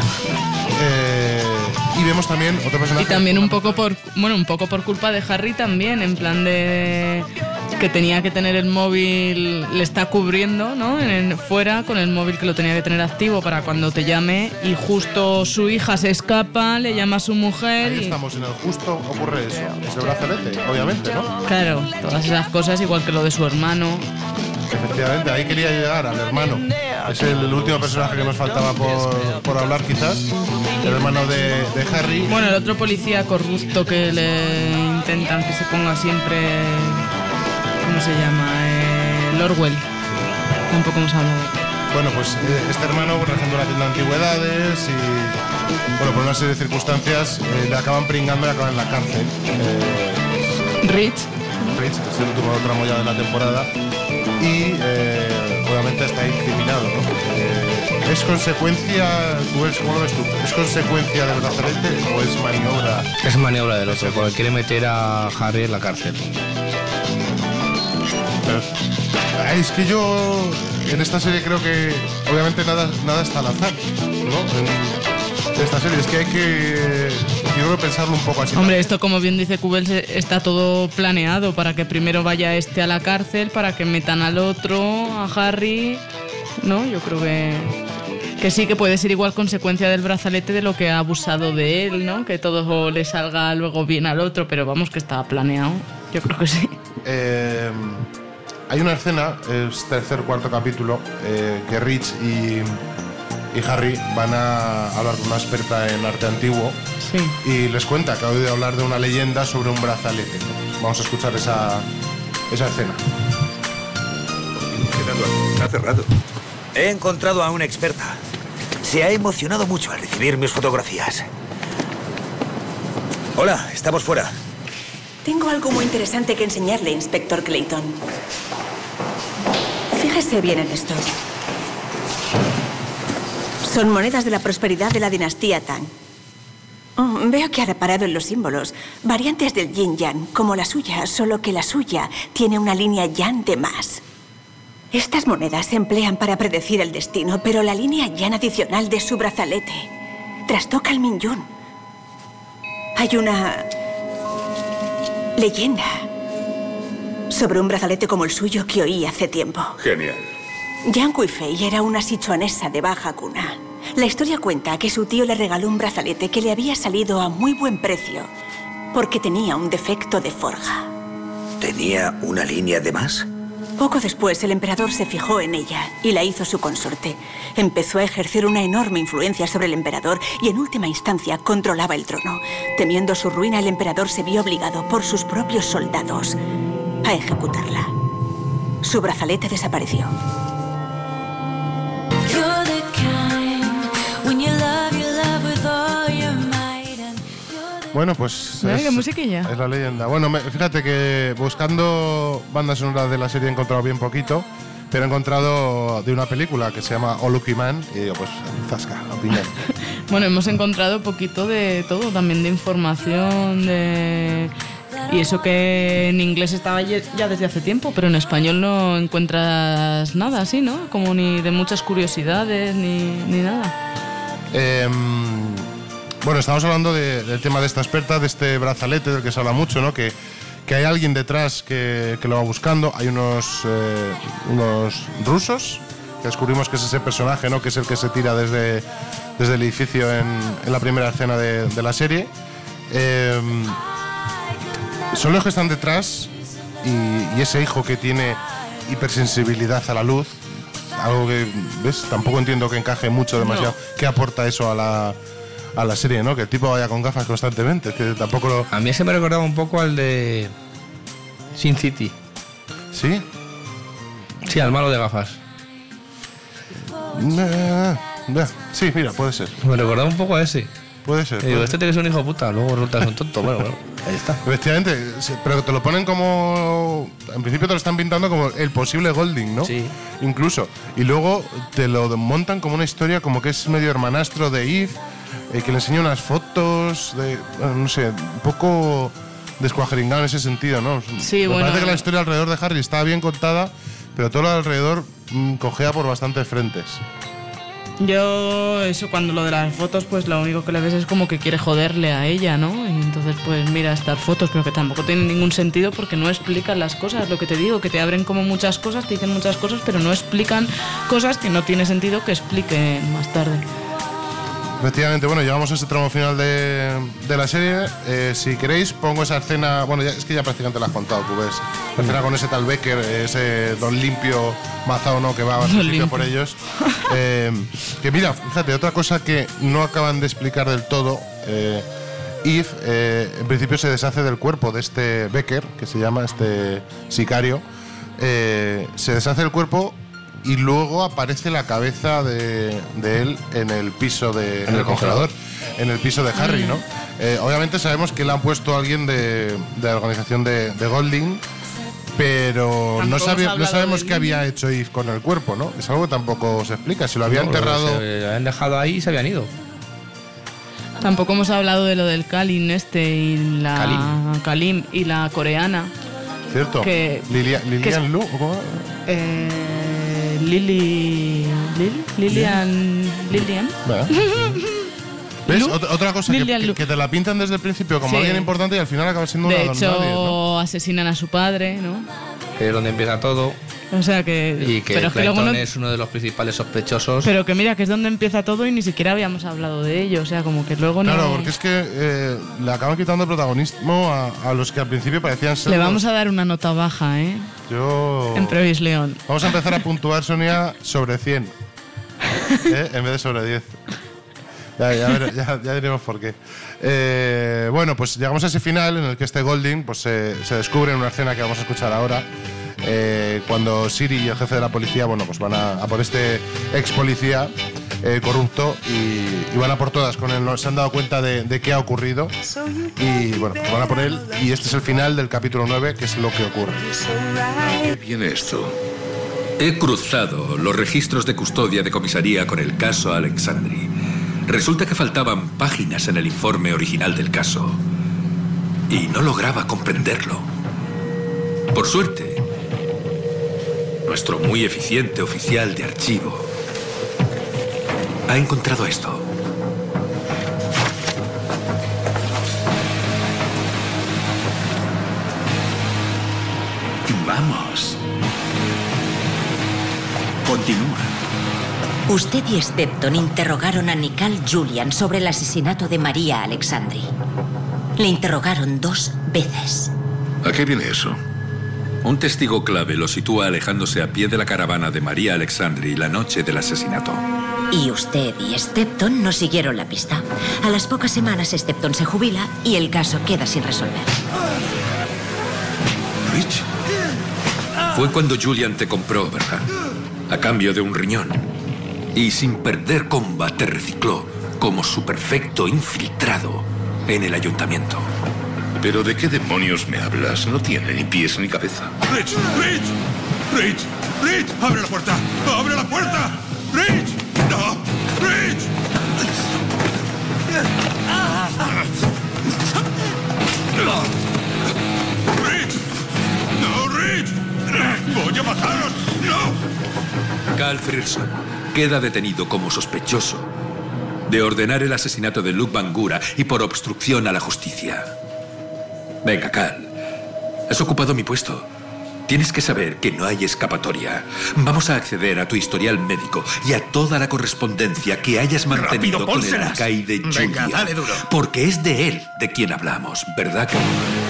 Y vemos también otro personaje. Y también un poco por culpa de Harry también, en plan de que tenía que tener el móvil, le está cubriendo, ¿no? Fuera con el móvil que lo tenía que tener activo para cuando te llame, y justo su hija se escapa, le llama a su mujer. Ahí estamos, en el justo ocurre eso. Es el brazalete, obviamente, ¿no? Claro, todas esas cosas, igual que lo de su hermano. Efectivamente, ahí quería llegar, al hermano. Es el último personaje que nos faltaba por hablar, quizás. El hermano de Harry. Bueno, el otro policía corrupto que le intentan que se ponga siempre... ¿Cómo se llama? Orwell. Tampoco hemos hablado. Bueno, pues este hermano, regendo la tienda de antigüedades y... Bueno, por una serie de circunstancias le acaban pringando y acaban en la cárcel. Rich, que es el último tramo ya de la temporada. Y obviamente está incriminado, ¿no? ¿Es consecuencia, cómo lo ves tú? ¿Es consecuencia del brazalete o es maniobra? Es maniobra del otro, porque quiere meter a Harry en la cárcel. Pero, es que yo en esta serie creo que obviamente nada está al azar, ¿no? En esta serie es que hay que, yo creo, pensarlo un poco así. hombre, esto como bien dice Cubels, está todo planeado para que primero vaya este a la cárcel, para que metan al otro, a Harry, ¿no? Yo creo que... Que sí, que puede ser igual consecuencia del brazalete de lo que ha abusado de él, ¿no? Que todo le salga luego bien al otro, pero vamos, que estaba planeado. Yo creo que sí. Hay una escena, es tercer, cuarto capítulo, que Rich y Harry van a hablar con una experta en arte antiguo. Sí. Y les cuenta que ha oído hablar de una leyenda sobre un brazalete. Vamos a escuchar esa escena. Hace rato. He encontrado a una experta. Se ha emocionado mucho al recibir mis fotografías. Hola, estamos fuera. Tengo algo muy interesante que enseñarle, Inspector Clayton. Fíjese bien en esto. Son monedas de la prosperidad de la dinastía Tang. Oh, veo que ha reparado en los símbolos. Variantes del yin-yang, como la suya, solo que la suya tiene una línea yang de más. Estas monedas se emplean para predecir el destino, pero la línea yang adicional de su brazalete trastoca el Mingyun. Hay una leyenda sobre un brazalete como el suyo que oí hace tiempo. Genial. Yang Kuifei era una sichuanesa de baja cuna. La historia cuenta que su tío le regaló un brazalete que le había salido a muy buen precio porque tenía un defecto de forja. ¿Tenía una línea de más? Poco después, el emperador se fijó en ella y la hizo su consorte. Empezó a ejercer una enorme influencia sobre el emperador y, en última instancia, controlaba el trono. Temiendo su ruina, el emperador se vio obligado por sus propios soldados a ejecutarla. Su brazalete desapareció. Bueno, pues ¿Qué musiquilla? Es la leyenda. Bueno, fíjate que buscando bandas sonoras de la serie he encontrado bien poquito, pero he encontrado de una película que se llama Oh Lucky Man y digo, pues, zasca, opinión. Bueno, hemos encontrado poquito de todo, también de información, y eso que en inglés estaba ya desde hace tiempo, pero en español no encuentras nada así, ¿no? Como ni de muchas curiosidades ni nada. Bueno, estamos hablando del tema de esta experta, de este brazalete del que se habla mucho, ¿no? Que hay alguien detrás que lo va buscando. Hay unos rusos que descubrimos que es ese personaje, ¿no? Que es el que se tira desde el edificio en la primera escena de la serie. Son los que están detrás y ese hijo que tiene hipersensibilidad a la luz, algo que, ¿ves? Tampoco entiendo que encaje mucho demasiado. No. ¿Qué aporta eso a la serie, ¿no? Que el tipo vaya con gafas constantemente. Es que tampoco lo... A mí se me recordaba un poco al de Sin City. ¿Sí? Sí, al malo de gafas. Sí, mira, puede ser. Me recordaba un poco a ese. Puede ser. Digo, este tiene que ser un hijo de puta, luego resulta que es un tonto. Bueno, ahí está. Efectivamente, pero te lo ponen como... En principio te lo están pintando como el posible Golding, ¿no? Sí. Incluso. Y luego te lo montan como una historia como que es medio hermanastro de Eve, que le enseña unas fotos de... Bueno, no sé, un poco descuajeringado en ese sentido, ¿no? Sí, Me bueno... parece que la historia alrededor de Harry está bien contada, pero todo lo alrededor cojea por bastantes frentes. Yo, eso, cuando lo de las fotos, pues lo único que le ves es como que quiere joderle a ella, ¿no? Y entonces, pues mira estas fotos, pero que tampoco tienen ningún sentido porque no explican las cosas. Lo que te digo, que te abren como muchas cosas, te dicen muchas cosas, pero no explican cosas que no tiene sentido que expliquen más tarde. Efectivamente, bueno, llegamos a ese tramo final de la serie. Si queréis, pongo esa escena. Bueno, es que ya prácticamente la has contado, tú ves. La escena con ese tal Becker, ese don limpio mazao, ¿no? Que va a principio por ellos. Que mira, fíjate, otra cosa que no acaban de explicar del todo. Eve, en principio, se deshace del cuerpo de este Becker, que se llama este sicario. Se deshace del cuerpo. Y luego aparece la cabeza de él en el piso en el congelador, en el piso de Harry, ¿no? Obviamente sabemos que le han puesto a alguien de la organización de Golding, pero no sabemos qué había hecho Eve con el cuerpo, ¿no? Es algo que tampoco se explica. Si lo había enterrado... Se habían dejado ahí y se habían ido. Tampoco hemos hablado de lo del Kalim y la Kalim y la coreana. ¿Cierto? Lilian Lu, ¿cómo? Lilian. ¿Ves? Otra cosa que te la pintan desde el principio como alguien importante y al final acaba siendo una de hecho, nadie, ¿no? asesinan a su padre, ¿no? que es donde empieza todo. O sea que... Y que pero Clayton no... es uno de los principales sospechosos. Pero que mira, que es donde empieza todo y ni siquiera habíamos hablado de ello. O sea, como que luego no... Claro, porque es que le acaban quitando protagonismo a los que al principio parecían ser... Le vamos a dar una nota baja, ¿eh? En Previs León. Vamos a empezar a puntuar, Sonia, sobre 100. En vez de sobre 10. Ya diremos por qué. Bueno, pues llegamos a ese final en el que este Golding pues, se descubre en una escena que vamos a escuchar ahora. Cuando Siri y el jefe de la policía, bueno, pues van a por este ex policía corrupto y van a por todas con él. Se han dado cuenta de qué ha ocurrido y bueno, pues van a por él y este es el final del capítulo 9, que es lo que ocurre. ¿Qué viene esto? He cruzado los registros de custodia de comisaría con el caso Alexandri. Resulta que faltaban páginas en el informe original del caso y no lograba comprenderlo. Por suerte, nuestro muy eficiente oficial de archivo ha encontrado esto. Vamos. Continúa. Usted y Stepton interrogaron a Nicole Julian sobre el asesinato de María Alexandri. Le interrogaron 2 veces. ¿A qué viene eso? Un testigo clave lo sitúa alejándose a pie de la caravana de María Alexandri la noche del asesinato. Y usted y Stepton no siguieron la pista. A las pocas semanas Stepton se jubila y el caso queda sin resolver. Rich, fue cuando Julian te compró, ¿verdad? A cambio de un riñón. Y sin perder combate te recicló como su perfecto infiltrado en el ayuntamiento. ¿Pero de qué demonios me hablas? No tiene ni pies ni cabeza. ¡Rich! ¡Rich! ¡Rich! ¡Rich! ¡Abre la puerta! ¡Abre la puerta! ¡Rich! ¡No! ¡Rich! ¡Rich! ¡No, Rich! ¡Voy a mataros! ¡No! Cal Frierson queda detenido como sospechoso de ordenar el asesinato de Luke Bangura y por obstrucción a la justicia. Venga, Cal. Has ocupado mi puesto. Tienes que saber que no hay escapatoria. Vamos a acceder a tu historial médico y a toda la correspondencia que hayas mantenido ¡Rápido, con el pónselas! alcaide Julian. Venga, dale duro. Porque es de él de quien hablamos, ¿verdad, Cal?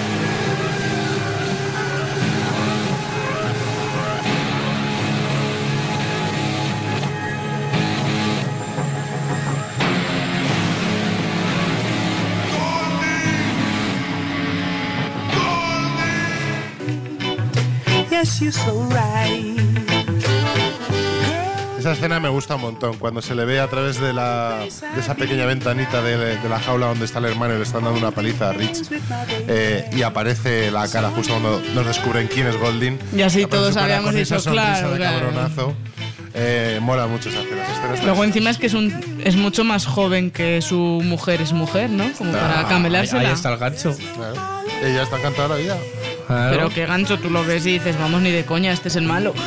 Esa escena me gusta un montón, cuando se le ve a través de esa pequeña ventanita de la jaula donde está el hermano y le están dando una paliza a Rich y aparece la cara justo cuando nos descubren quién es Golding. Y así todos habíamos dicho, claro. De cabronazo. Mola mucho esa escena. Luego encima es que es mucho más joven que su mujer es mujer, ¿no? Como para camelársela. Ahí está el gancho. Claro. Ella está encantada de la vida. Claro. Pero qué gancho, tú lo ves y dices, vamos, ni de coña, este es el malo.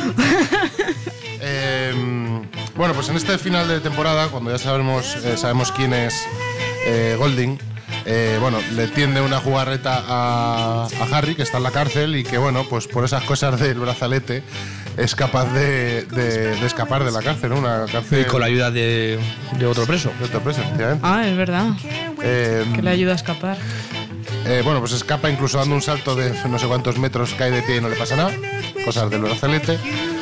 Bueno, pues en este final de temporada, cuando ya sabemos quién es Golding, bueno, le tiende una jugarreta a Harry, que está en la cárcel y que, bueno, pues por esas cosas del brazalete es capaz de escapar de la cárcel, ¿no? Una cárcel... Y con la ayuda de otro preso. De otro preso, efectivamente. Ah, es verdad. Que le ayuda a escapar. Bueno, pues escapa incluso dando un salto de no sé cuántos metros, cae de pie y no le pasa nada. Cosas del brazalete.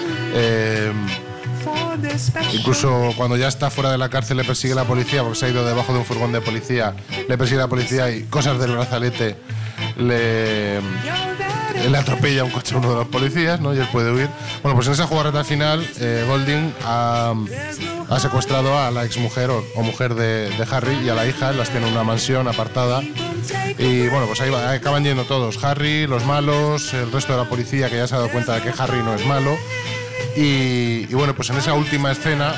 Incluso cuando ya está fuera de la cárcel le persigue la policía porque se ha ido debajo de un furgón de policía. Le persigue la policía y cosas del brazalete le atropella un coche a uno de los policías, ¿no? Y él puede huir. Bueno, pues en esa jugarreta final Golding ha secuestrado a la exmujer o mujer de Harry y a la hija. Las tiene en una mansión apartada. Y bueno, pues ahí acaban yendo todos. Harry, los malos, el resto de la policía que ya se ha dado cuenta de que Harry no es malo. Y bueno, pues en esa última escena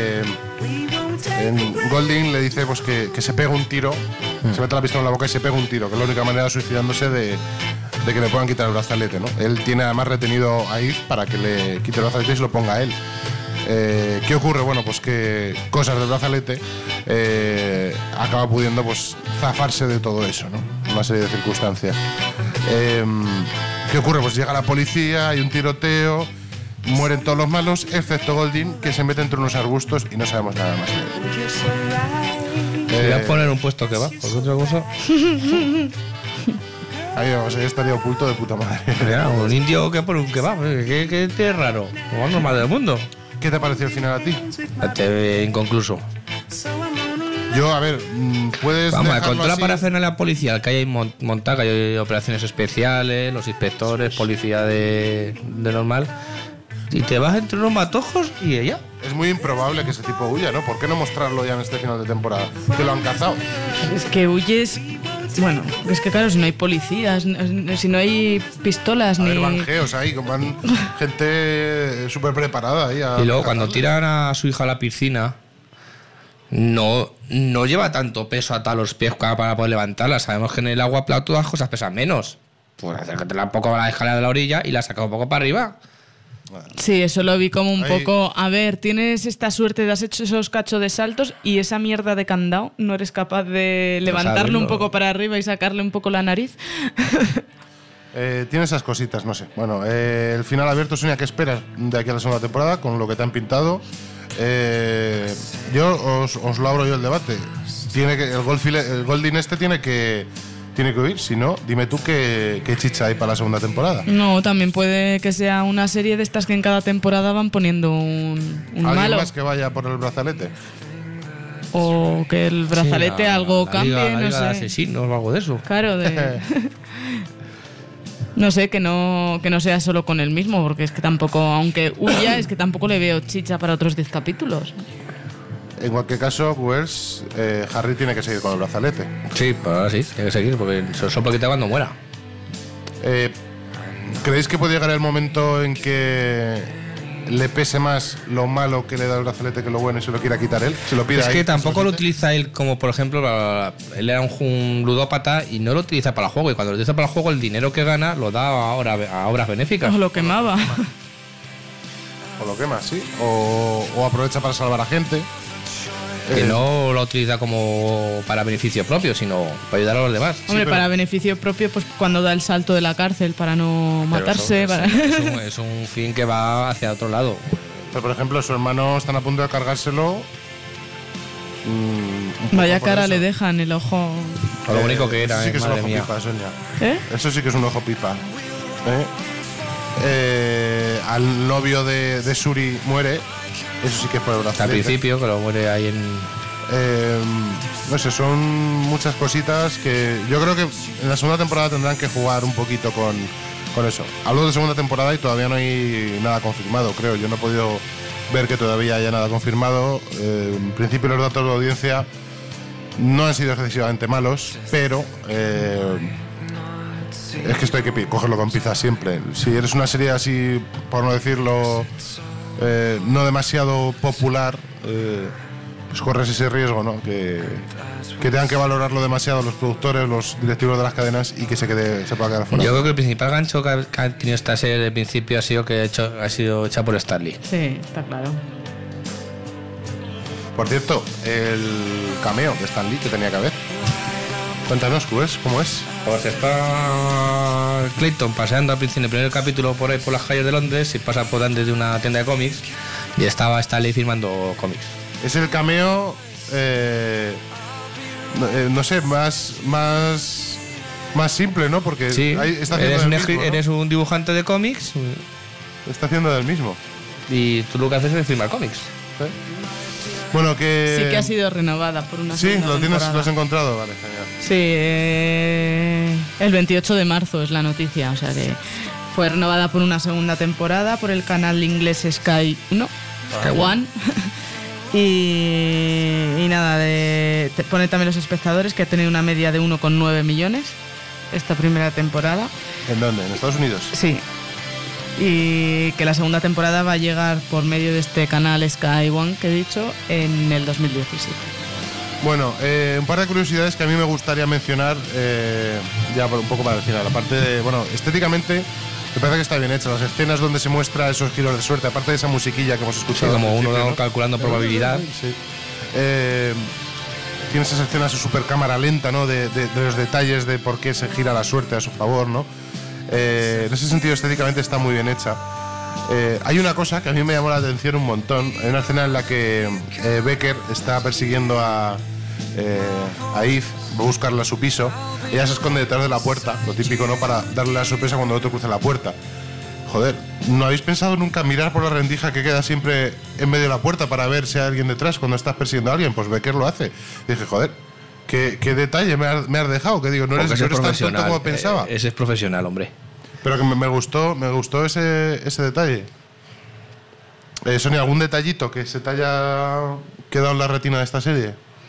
Golding le dice pues que se pega un tiro, se mete la pistola en la boca y se pega un tiro, que es la única manera de suicidándose de que le puedan quitar el brazalete, ¿no? Él tiene además retenido a Eve para que le quite el brazalete y se lo ponga a él. ¿Qué ocurre? Bueno, pues que cosas del brazalete acaba pudiendo pues zafarse de todo eso, ¿no? Una serie de circunstancias. ¿Qué ocurre? Pues llega la policía, hay un tiroteo, mueren todos los malos, excepto Golding, que se mete entre unos arbustos y no sabemos nada más de él. Voy a poner un puesto que va, porque otra cosa. Ahí vamos, ahí estaría oculto de puta madre. Mira, un indio que por un kebab, ¿qué es raro? Lo más normal del mundo. ¿Qué te pareció el final a ti? Inconcluso. Yo, a ver, puedes. Vamos, con toda la así. parafernalia policial que hay montada, que hay operaciones especiales, los inspectores, policía de normal, y te vas entre unos matojos y ella. Es muy improbable que ese tipo huya, ¿no? ¿Por qué no mostrarlo ya en este final de temporada? Que lo han cazado. Es que huyes. Bueno, es que claro, si no hay policías, si no hay pistolas, A ni. ver, van geos ahí, van gente súper preparada ahí. Y luego cuando tiran a su hija a la piscina, no lleva tanto peso hasta los pies para poder levantarla. Sabemos que en el agua todas las cosas pesan menos. Pues acércatela un poco a la escalera de la orilla y la saca un poco para arriba. Sí, eso lo vi como un Ahí. poco. A ver, tienes esta suerte de has hecho esos cachos de saltos y esa mierda de candado, no eres capaz de levantarlo un poco para arriba y sacarle un poco la nariz. Tiene esas cositas, no sé. Bueno, el final abierto, Sonia, ¿qué esperas de aquí a la segunda temporada con lo que te han pintado? Yo os lo abro yo el debate. Tiene que, el Golding este tiene que huir, si no, dime tú qué chicha hay para la segunda temporada. No, también puede que sea una serie de estas que en cada temporada van poniendo un ¿Alguien malo. más que vaya por el brazalete? O que el brazalete Sí, algo la cambie, liga no de sé. asesinos o algo de eso. Claro, no sé, que no sea solo con el mismo, porque es que tampoco, aunque huya, es que tampoco le veo chicha para otros 10 capítulos. En cualquier caso, pues Harry tiene que seguir con el brazalete. Sí, pero ahora sí, tiene que seguir, porque se lo quita cuando muera. ¿Creéis que puede llegar el momento en que le pese más lo malo que le da el brazalete que lo bueno y se lo quiera quitar él? Se lo pida Es ahí, que se tampoco lo quite. utiliza él como, por ejemplo, él era un ludópata y no lo utiliza para el juego. Y cuando lo utiliza para el juego, el dinero que gana lo da a obras benéficas. O lo quemaba. O lo quema, sí. O aprovecha para salvar a gente. Que no lo utiliza como para beneficio propio, sino para ayudar a los demás. Hombre, para beneficio propio, pues cuando da el salto de la cárcel para no Pero matarse. es un fin que va hacia otro lado. Pero, por ejemplo, su hermano están a punto de cargárselo. Vaya cara le dejan el ojo. O lo único que era, eso sí que es un madre ojo mía. pipa, Sonia. ¿Eh? Eso sí que es un ojo pipa. Al novio de Suri muere. Eso sí que es por el brazalete. Al principio, que lo muere ahí en... no sé, son muchas cositas que yo creo que en la segunda temporada tendrán que jugar un poquito con eso. Hablo de segunda temporada y todavía no hay nada confirmado, creo. Yo no he podido ver que todavía haya nada confirmado. En principio los datos de audiencia no han sido excesivamente malos, pero es que esto hay que cogerlo con pinzas siempre. Si eres una serie así, por no decirlo, no demasiado popular, pues corres ese riesgo, ¿no? Que tengan que valorarlo demasiado los productores, los directivos de las cadenas y que se pueda quedar fuera. Yo creo que el principal gancho que ha tenido esta serie de principio ha sido que ha sido hecha por Starly. Sí, está claro. Por cierto, el cameo de Stan Lee que tenía que haber. Cuéntanos, ¿cómo es? Pues está Clayton paseando al principio, en el primer capítulo por ahí por las calles de Londres y pasa por delante de una tienda de cómics y estaba Stanley firmando cómics. Es el cameo, no sé, más simple, ¿no? Porque Sí, ahí está haciendo eres un dibujante de cómics. Está haciendo del mismo. Y tú lo que haces es firmar cómics. Bueno, que... Sí que ha sido renovada por una Sí, segunda temporada. lo has encontrado, vale, genial. Sí, el 28 de marzo es la noticia, o sea que fue renovada por una segunda temporada por el canal inglés Sky 1, Sky One. Y nada, te pone también los espectadores que ha tenido una media de 1,9 millones esta primera temporada. ¿En dónde? ¿En Estados Unidos? Sí. Y que la segunda temporada va a llegar por medio de este canal Sky One que he dicho en el 2017. Bueno, un par de curiosidades que a mí me gustaría mencionar ya un poco para el final. Aparte de, bueno, estéticamente me parece que está bien hecha. Las escenas donde se muestra esos giros de suerte, aparte de esa musiquilla que hemos escuchado. Sí, como al principio, uno ¿no? calculando probabilidad. Sí. Tiene esas escenas de super cámara lenta, ¿no? De los detalles de por qué se gira la suerte a su favor, ¿no? En ese sentido, estéticamente está muy bien hecha. Hay una cosa que a mí me llamó la atención un montón. Hay una escena en la que Becker está persiguiendo a Eve, va a buscarla a su piso. Ella se esconde detrás de la puerta, lo típico, ¿no? Para darle la sorpresa cuando el otro cruza la puerta. Joder, ¿no habéis pensado nunca mirar por la rendija que queda siempre en medio de la puerta para ver si hay alguien detrás cuando estás persiguiendo a alguien? Pues Becker lo hace. Y dije, joder, ¿qué detalle me has dejado? Que digo, no eres tan tonto como pensaba. Ese es profesional, hombre. Pero que me gustó ese detalle. Sonia, ¿algún detallito que se te haya quedado en la retina de esta serie?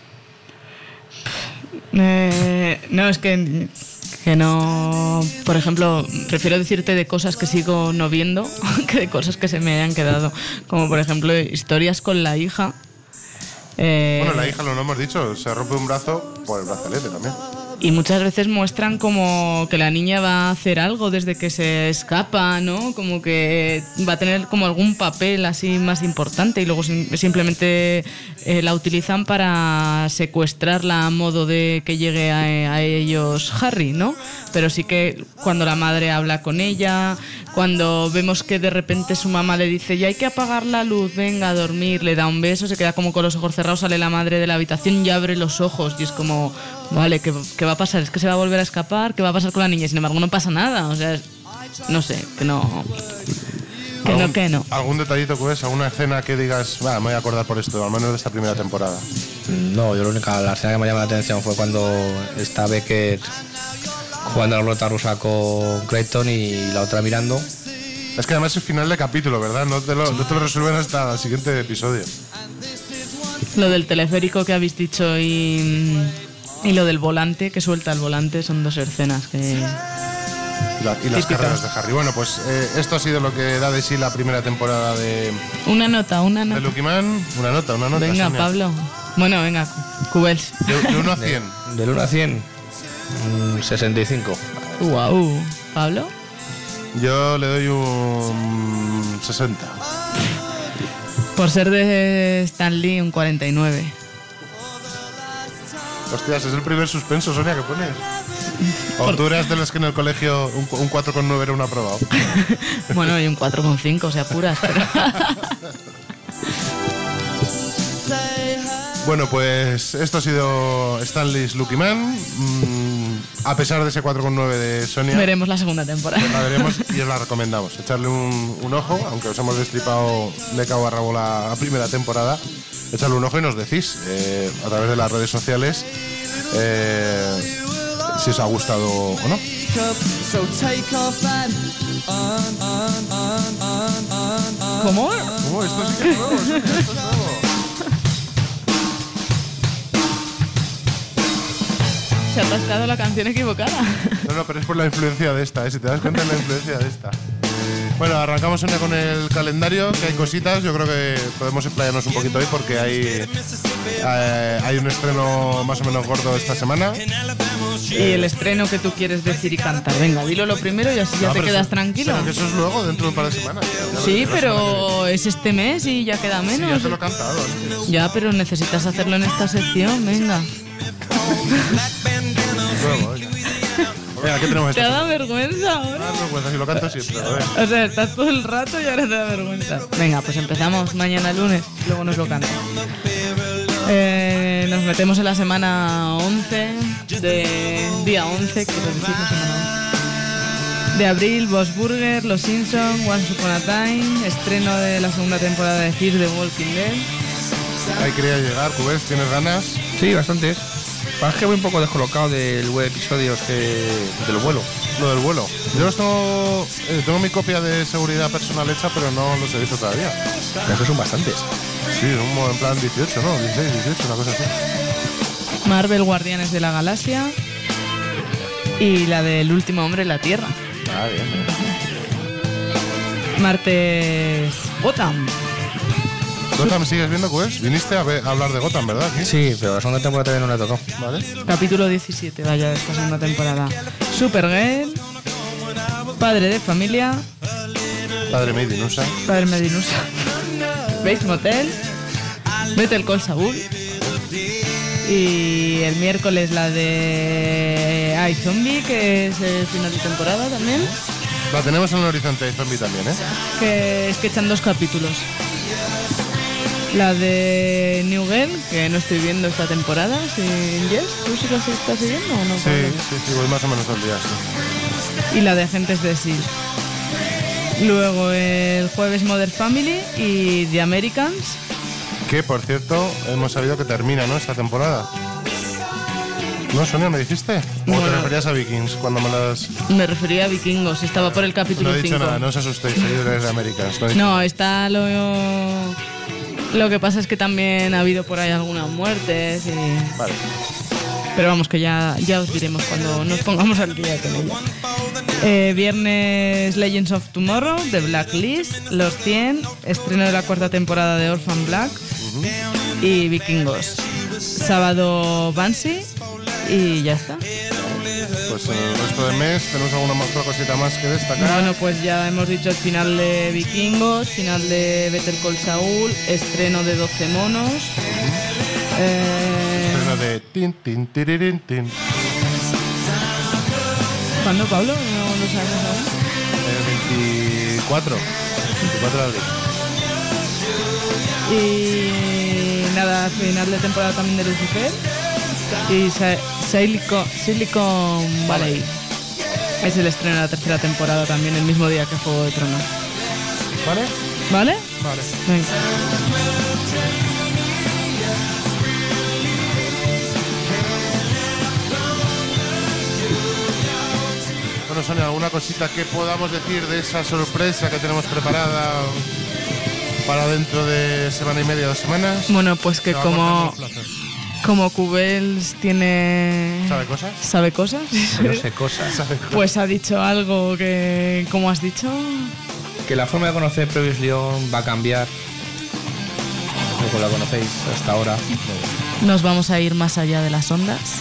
No, es que no... Por ejemplo, prefiero decirte de cosas que sigo no viendo que de cosas que se me hayan quedado. Como por ejemplo, historias con la hija. Bueno, la hija, lo hemos dicho, se rompe un brazo por el brazalete también. Y muchas veces muestran como que la niña va a hacer algo desde que se escapa, ¿no? Como que va a tener como algún papel así más importante y luego simplemente la utilizan para secuestrarla a modo de que llegue a ellos Harry, ¿no? Pero sí que cuando la madre habla con ella, cuando vemos que de repente su mamá le dice ya hay que apagar la luz, venga a dormir, le da un beso, se queda como con los ojos cerrados, sale la madre de la habitación y abre los ojos y es como, vale, ¿qué va a pasar? ¿Es que se va a volver a escapar? ¿Qué va a pasar con la niña? Sin embargo, no pasa nada. O sea, no sé, que no. ¿Algún detallito que ves? ¿Alguna escena que digas, me voy a acordar por esto, al menos de esta primera temporada? No, la escena que me llamó la atención fue cuando está Beckett jugando a la ruleta rusa con Clayton y la otra mirando. Es que además es final de capítulo, ¿verdad? No te lo resuelven hasta el siguiente episodio. Lo del teleférico que habéis dicho y lo del volante, que suelta el volante, son dos escenas que... Y las carreras de Harry. Bueno, pues esto ha sido lo que da de sí la primera temporada de... Una nota. De Lucky Man. Una nota. Venga, Sonia. Pablo. Bueno, venga, Cubels. De 1 a 100. Del 1 a 100, 65. Guau. ¿Pablo? Yo le doy un 60. Por ser de Stan Lee, un 49. Hostias, es el primer suspenso, Sonia, que pones. O tú eras de los que en el colegio un 4,9 era un aprobado. Bueno, y un 4,5, o sea, puras. Pero... Bueno, pues esto ha sido Stanley's Lucky Man. A pesar de ese 4,9 de Sonia, veremos la segunda temporada. La veremos y os la recomendamos. Echarle un ojo, aunque os hemos destripado de cabo a rabo la primera temporada. Echarle un ojo y nos decís a través de las redes sociales si os ha gustado o no. ¿Cómo? Esto sí que es nuevo, Sonia, esto es nuevo. Se ha atascado la canción equivocada. No, pero es por la influencia de esta, si te das cuenta, es la influencia de esta. Bueno, arrancamos con el calendario, que hay cositas. Yo creo que podemos explayarnos un poquito hoy porque hay un estreno más o menos gordo esta semana. Y el estreno que tú quieres decir y cantar. Venga, dilo lo primero y así ya te quedas tranquilo. Pero que eso es luego, dentro de un par de semanas. Sí, pero es este mes y ya queda menos. Sí, ya te lo he cantado antes. Ya, pero necesitas hacerlo en esta sección, venga. Venga, ¿qué tenemos? ¿Te da vergüenza ahora? Me da vergüenza, si lo canto siempre. A ver. O sea, estás todo el rato y ahora te da vergüenza. Venga, pues empezamos mañana lunes, luego nos lo cantas. Nos metemos en la semana 11, día 11, quiero decir, la semana 11. De abril, Bob's Burger, Los Simpsons, Once Upon a Time, estreno de la segunda temporada de Fear the Walking Dead. Ahí quería llegar, Cubes, ¿tienes ganas? Sí, bastantes. Es que voy un poco descolocado del web episodios del vuelo. Lo del vuelo. Yo tengo mi copia de seguridad personal hecha, pero no los he visto todavía. Pero que son bastantes. Sí, en plan 18, ¿no? 16, 18, una cosa así. Marvel Guardianes de la Galaxia y la del último hombre en la Tierra. Ah, bien. Martes, Gotham. ¿Gotham sigues viendo, pues? Viniste a hablar de Gotham, ¿verdad? Sí, pero la segunda temporada todavía no la he tocado. Vale. Capítulo 17, vaya, de esta segunda temporada. Supergirl, Padre de Familia, Padre Medinusa, Bates Motel, Better Call Saul y el miércoles la de iZombie, que es el final de temporada también. La tenemos en el horizonte, iZombie también, ¿eh? Que es que echan 2 capítulos. La de New Girl, que no estoy viendo esta temporada, sin Jess. ¿Tú sí la estás siguiendo o no? Sí, voy más o menos al día, sí. Y la de Agentes de S.H.I.E.L.D. Luego el jueves Modern Family y The Americans. Que, por cierto, hemos sabido que termina, ¿no?, esta temporada. ¿No, Sonia, me dijiste? ¿O te referías a Vikings cuando me las...? Me refería a Vikingos, estaba por el capítulo 5. No he dicho nada, no os asustéis, seguidores de Americans. No, está lo que pasa es que también ha habido por ahí algunas muertes y... Vale. Pero vamos, que ya os diremos cuando nos pongamos al día con ella. Viernes Legends of Tomorrow, The Blacklist, Los 100, estreno de la 4ª temporada de Orphan Black y Vikingos. Sábado Banshee y ya está. Pues el resto del mes, ¿tenemos alguna otra cosita más que destacar? Bueno, pues ya hemos dicho el final de Vikingos, final de Better Call Saul, estreno de 12 monos. Estreno de Tin Tin Tiririn Tin. ¿Cuándo, Pablo? No lo sabemos aún. El 24 de abril. Y nada, final de temporada también de Lucifer. Y Silicon Valley. Es el estreno de la 3ª temporada también, el mismo día que Juego de Tronos. ¿Vale? ¿Vale? Vale. Venga. Bueno, Sonia, ¿alguna cosita que podamos decir de esa sorpresa que tenemos preparada para dentro de semana y media, 2 semanas? Bueno, pues que como Cubels tiene... ¿Sabe cosas? ¿Sabe cosas? No sé cosas. Pues ha dicho algo que... ¿Cómo has dicho? Que la forma de conocer Previous Leon va a cambiar. Como la conocéis hasta ahora. Nos vamos a ir más allá de las ondas.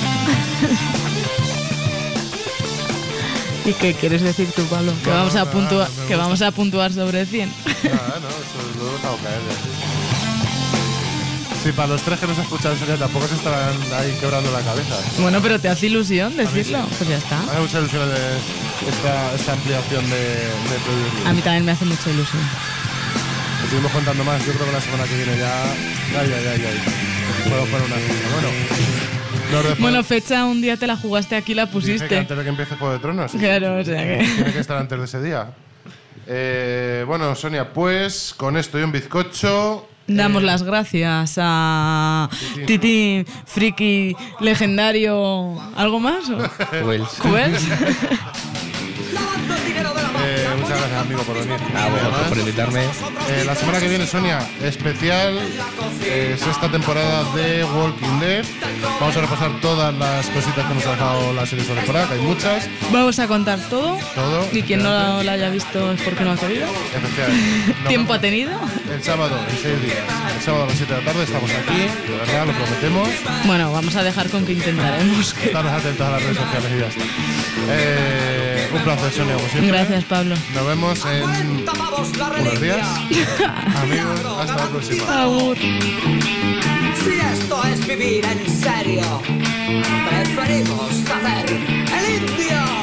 ¿Y qué quieres decir tú, Pablo? Que vamos a puntuar sobre 100. No, eso lo he dejado caer ya. Sí, para los 3 que nos escuchan, Sonia, tampoco se estarán ahí quebrando la cabeza. Bueno, pero ¿te hace ilusión decirlo? Sí. Pues ya está. Me hace mucha ilusión esta ampliación de Previous. A mí también me hace mucha ilusión. Lo seguimos contando más, yo creo que la semana que viene ya. Puedo poner una fecha. Bueno, fecha, un día te la jugaste aquí, la pusiste. Dije que antes de que empiece Juego de Tronos. Claro, o sea que... Tiene que estar antes de ese día. Bueno, Sonia, pues con esto y un bizcocho... Damos las gracias a Titi, Friki, Legendario... ¿Algo más? ¿Cubels? Muchas gracias, amigo, por venir. Por invitarme. La semana que viene, Sonia, especial 6ª temporada de Walking Dead. Vamos a repasar todas las cositas que nos ha dejado la serie esta temporada, que hay muchas. Vamos a contar todo. Y quien no la haya visto es porque no ha querido. Efectivamente. ¿Tiempo ha tenido? El sábado, en 6 días. El sábado a las 7 de la tarde estamos aquí, de verdad, lo prometemos. Bueno, vamos a dejar con que intentaremos. Estarnos atentos a las redes sociales y ya está. Un placer, Sonia, como siempre. Gracias, Pablo. Nos vemos en unos días. Amigos, hasta la próxima. Agur. Si esto es vivir en serio, preferimos hacer el indio.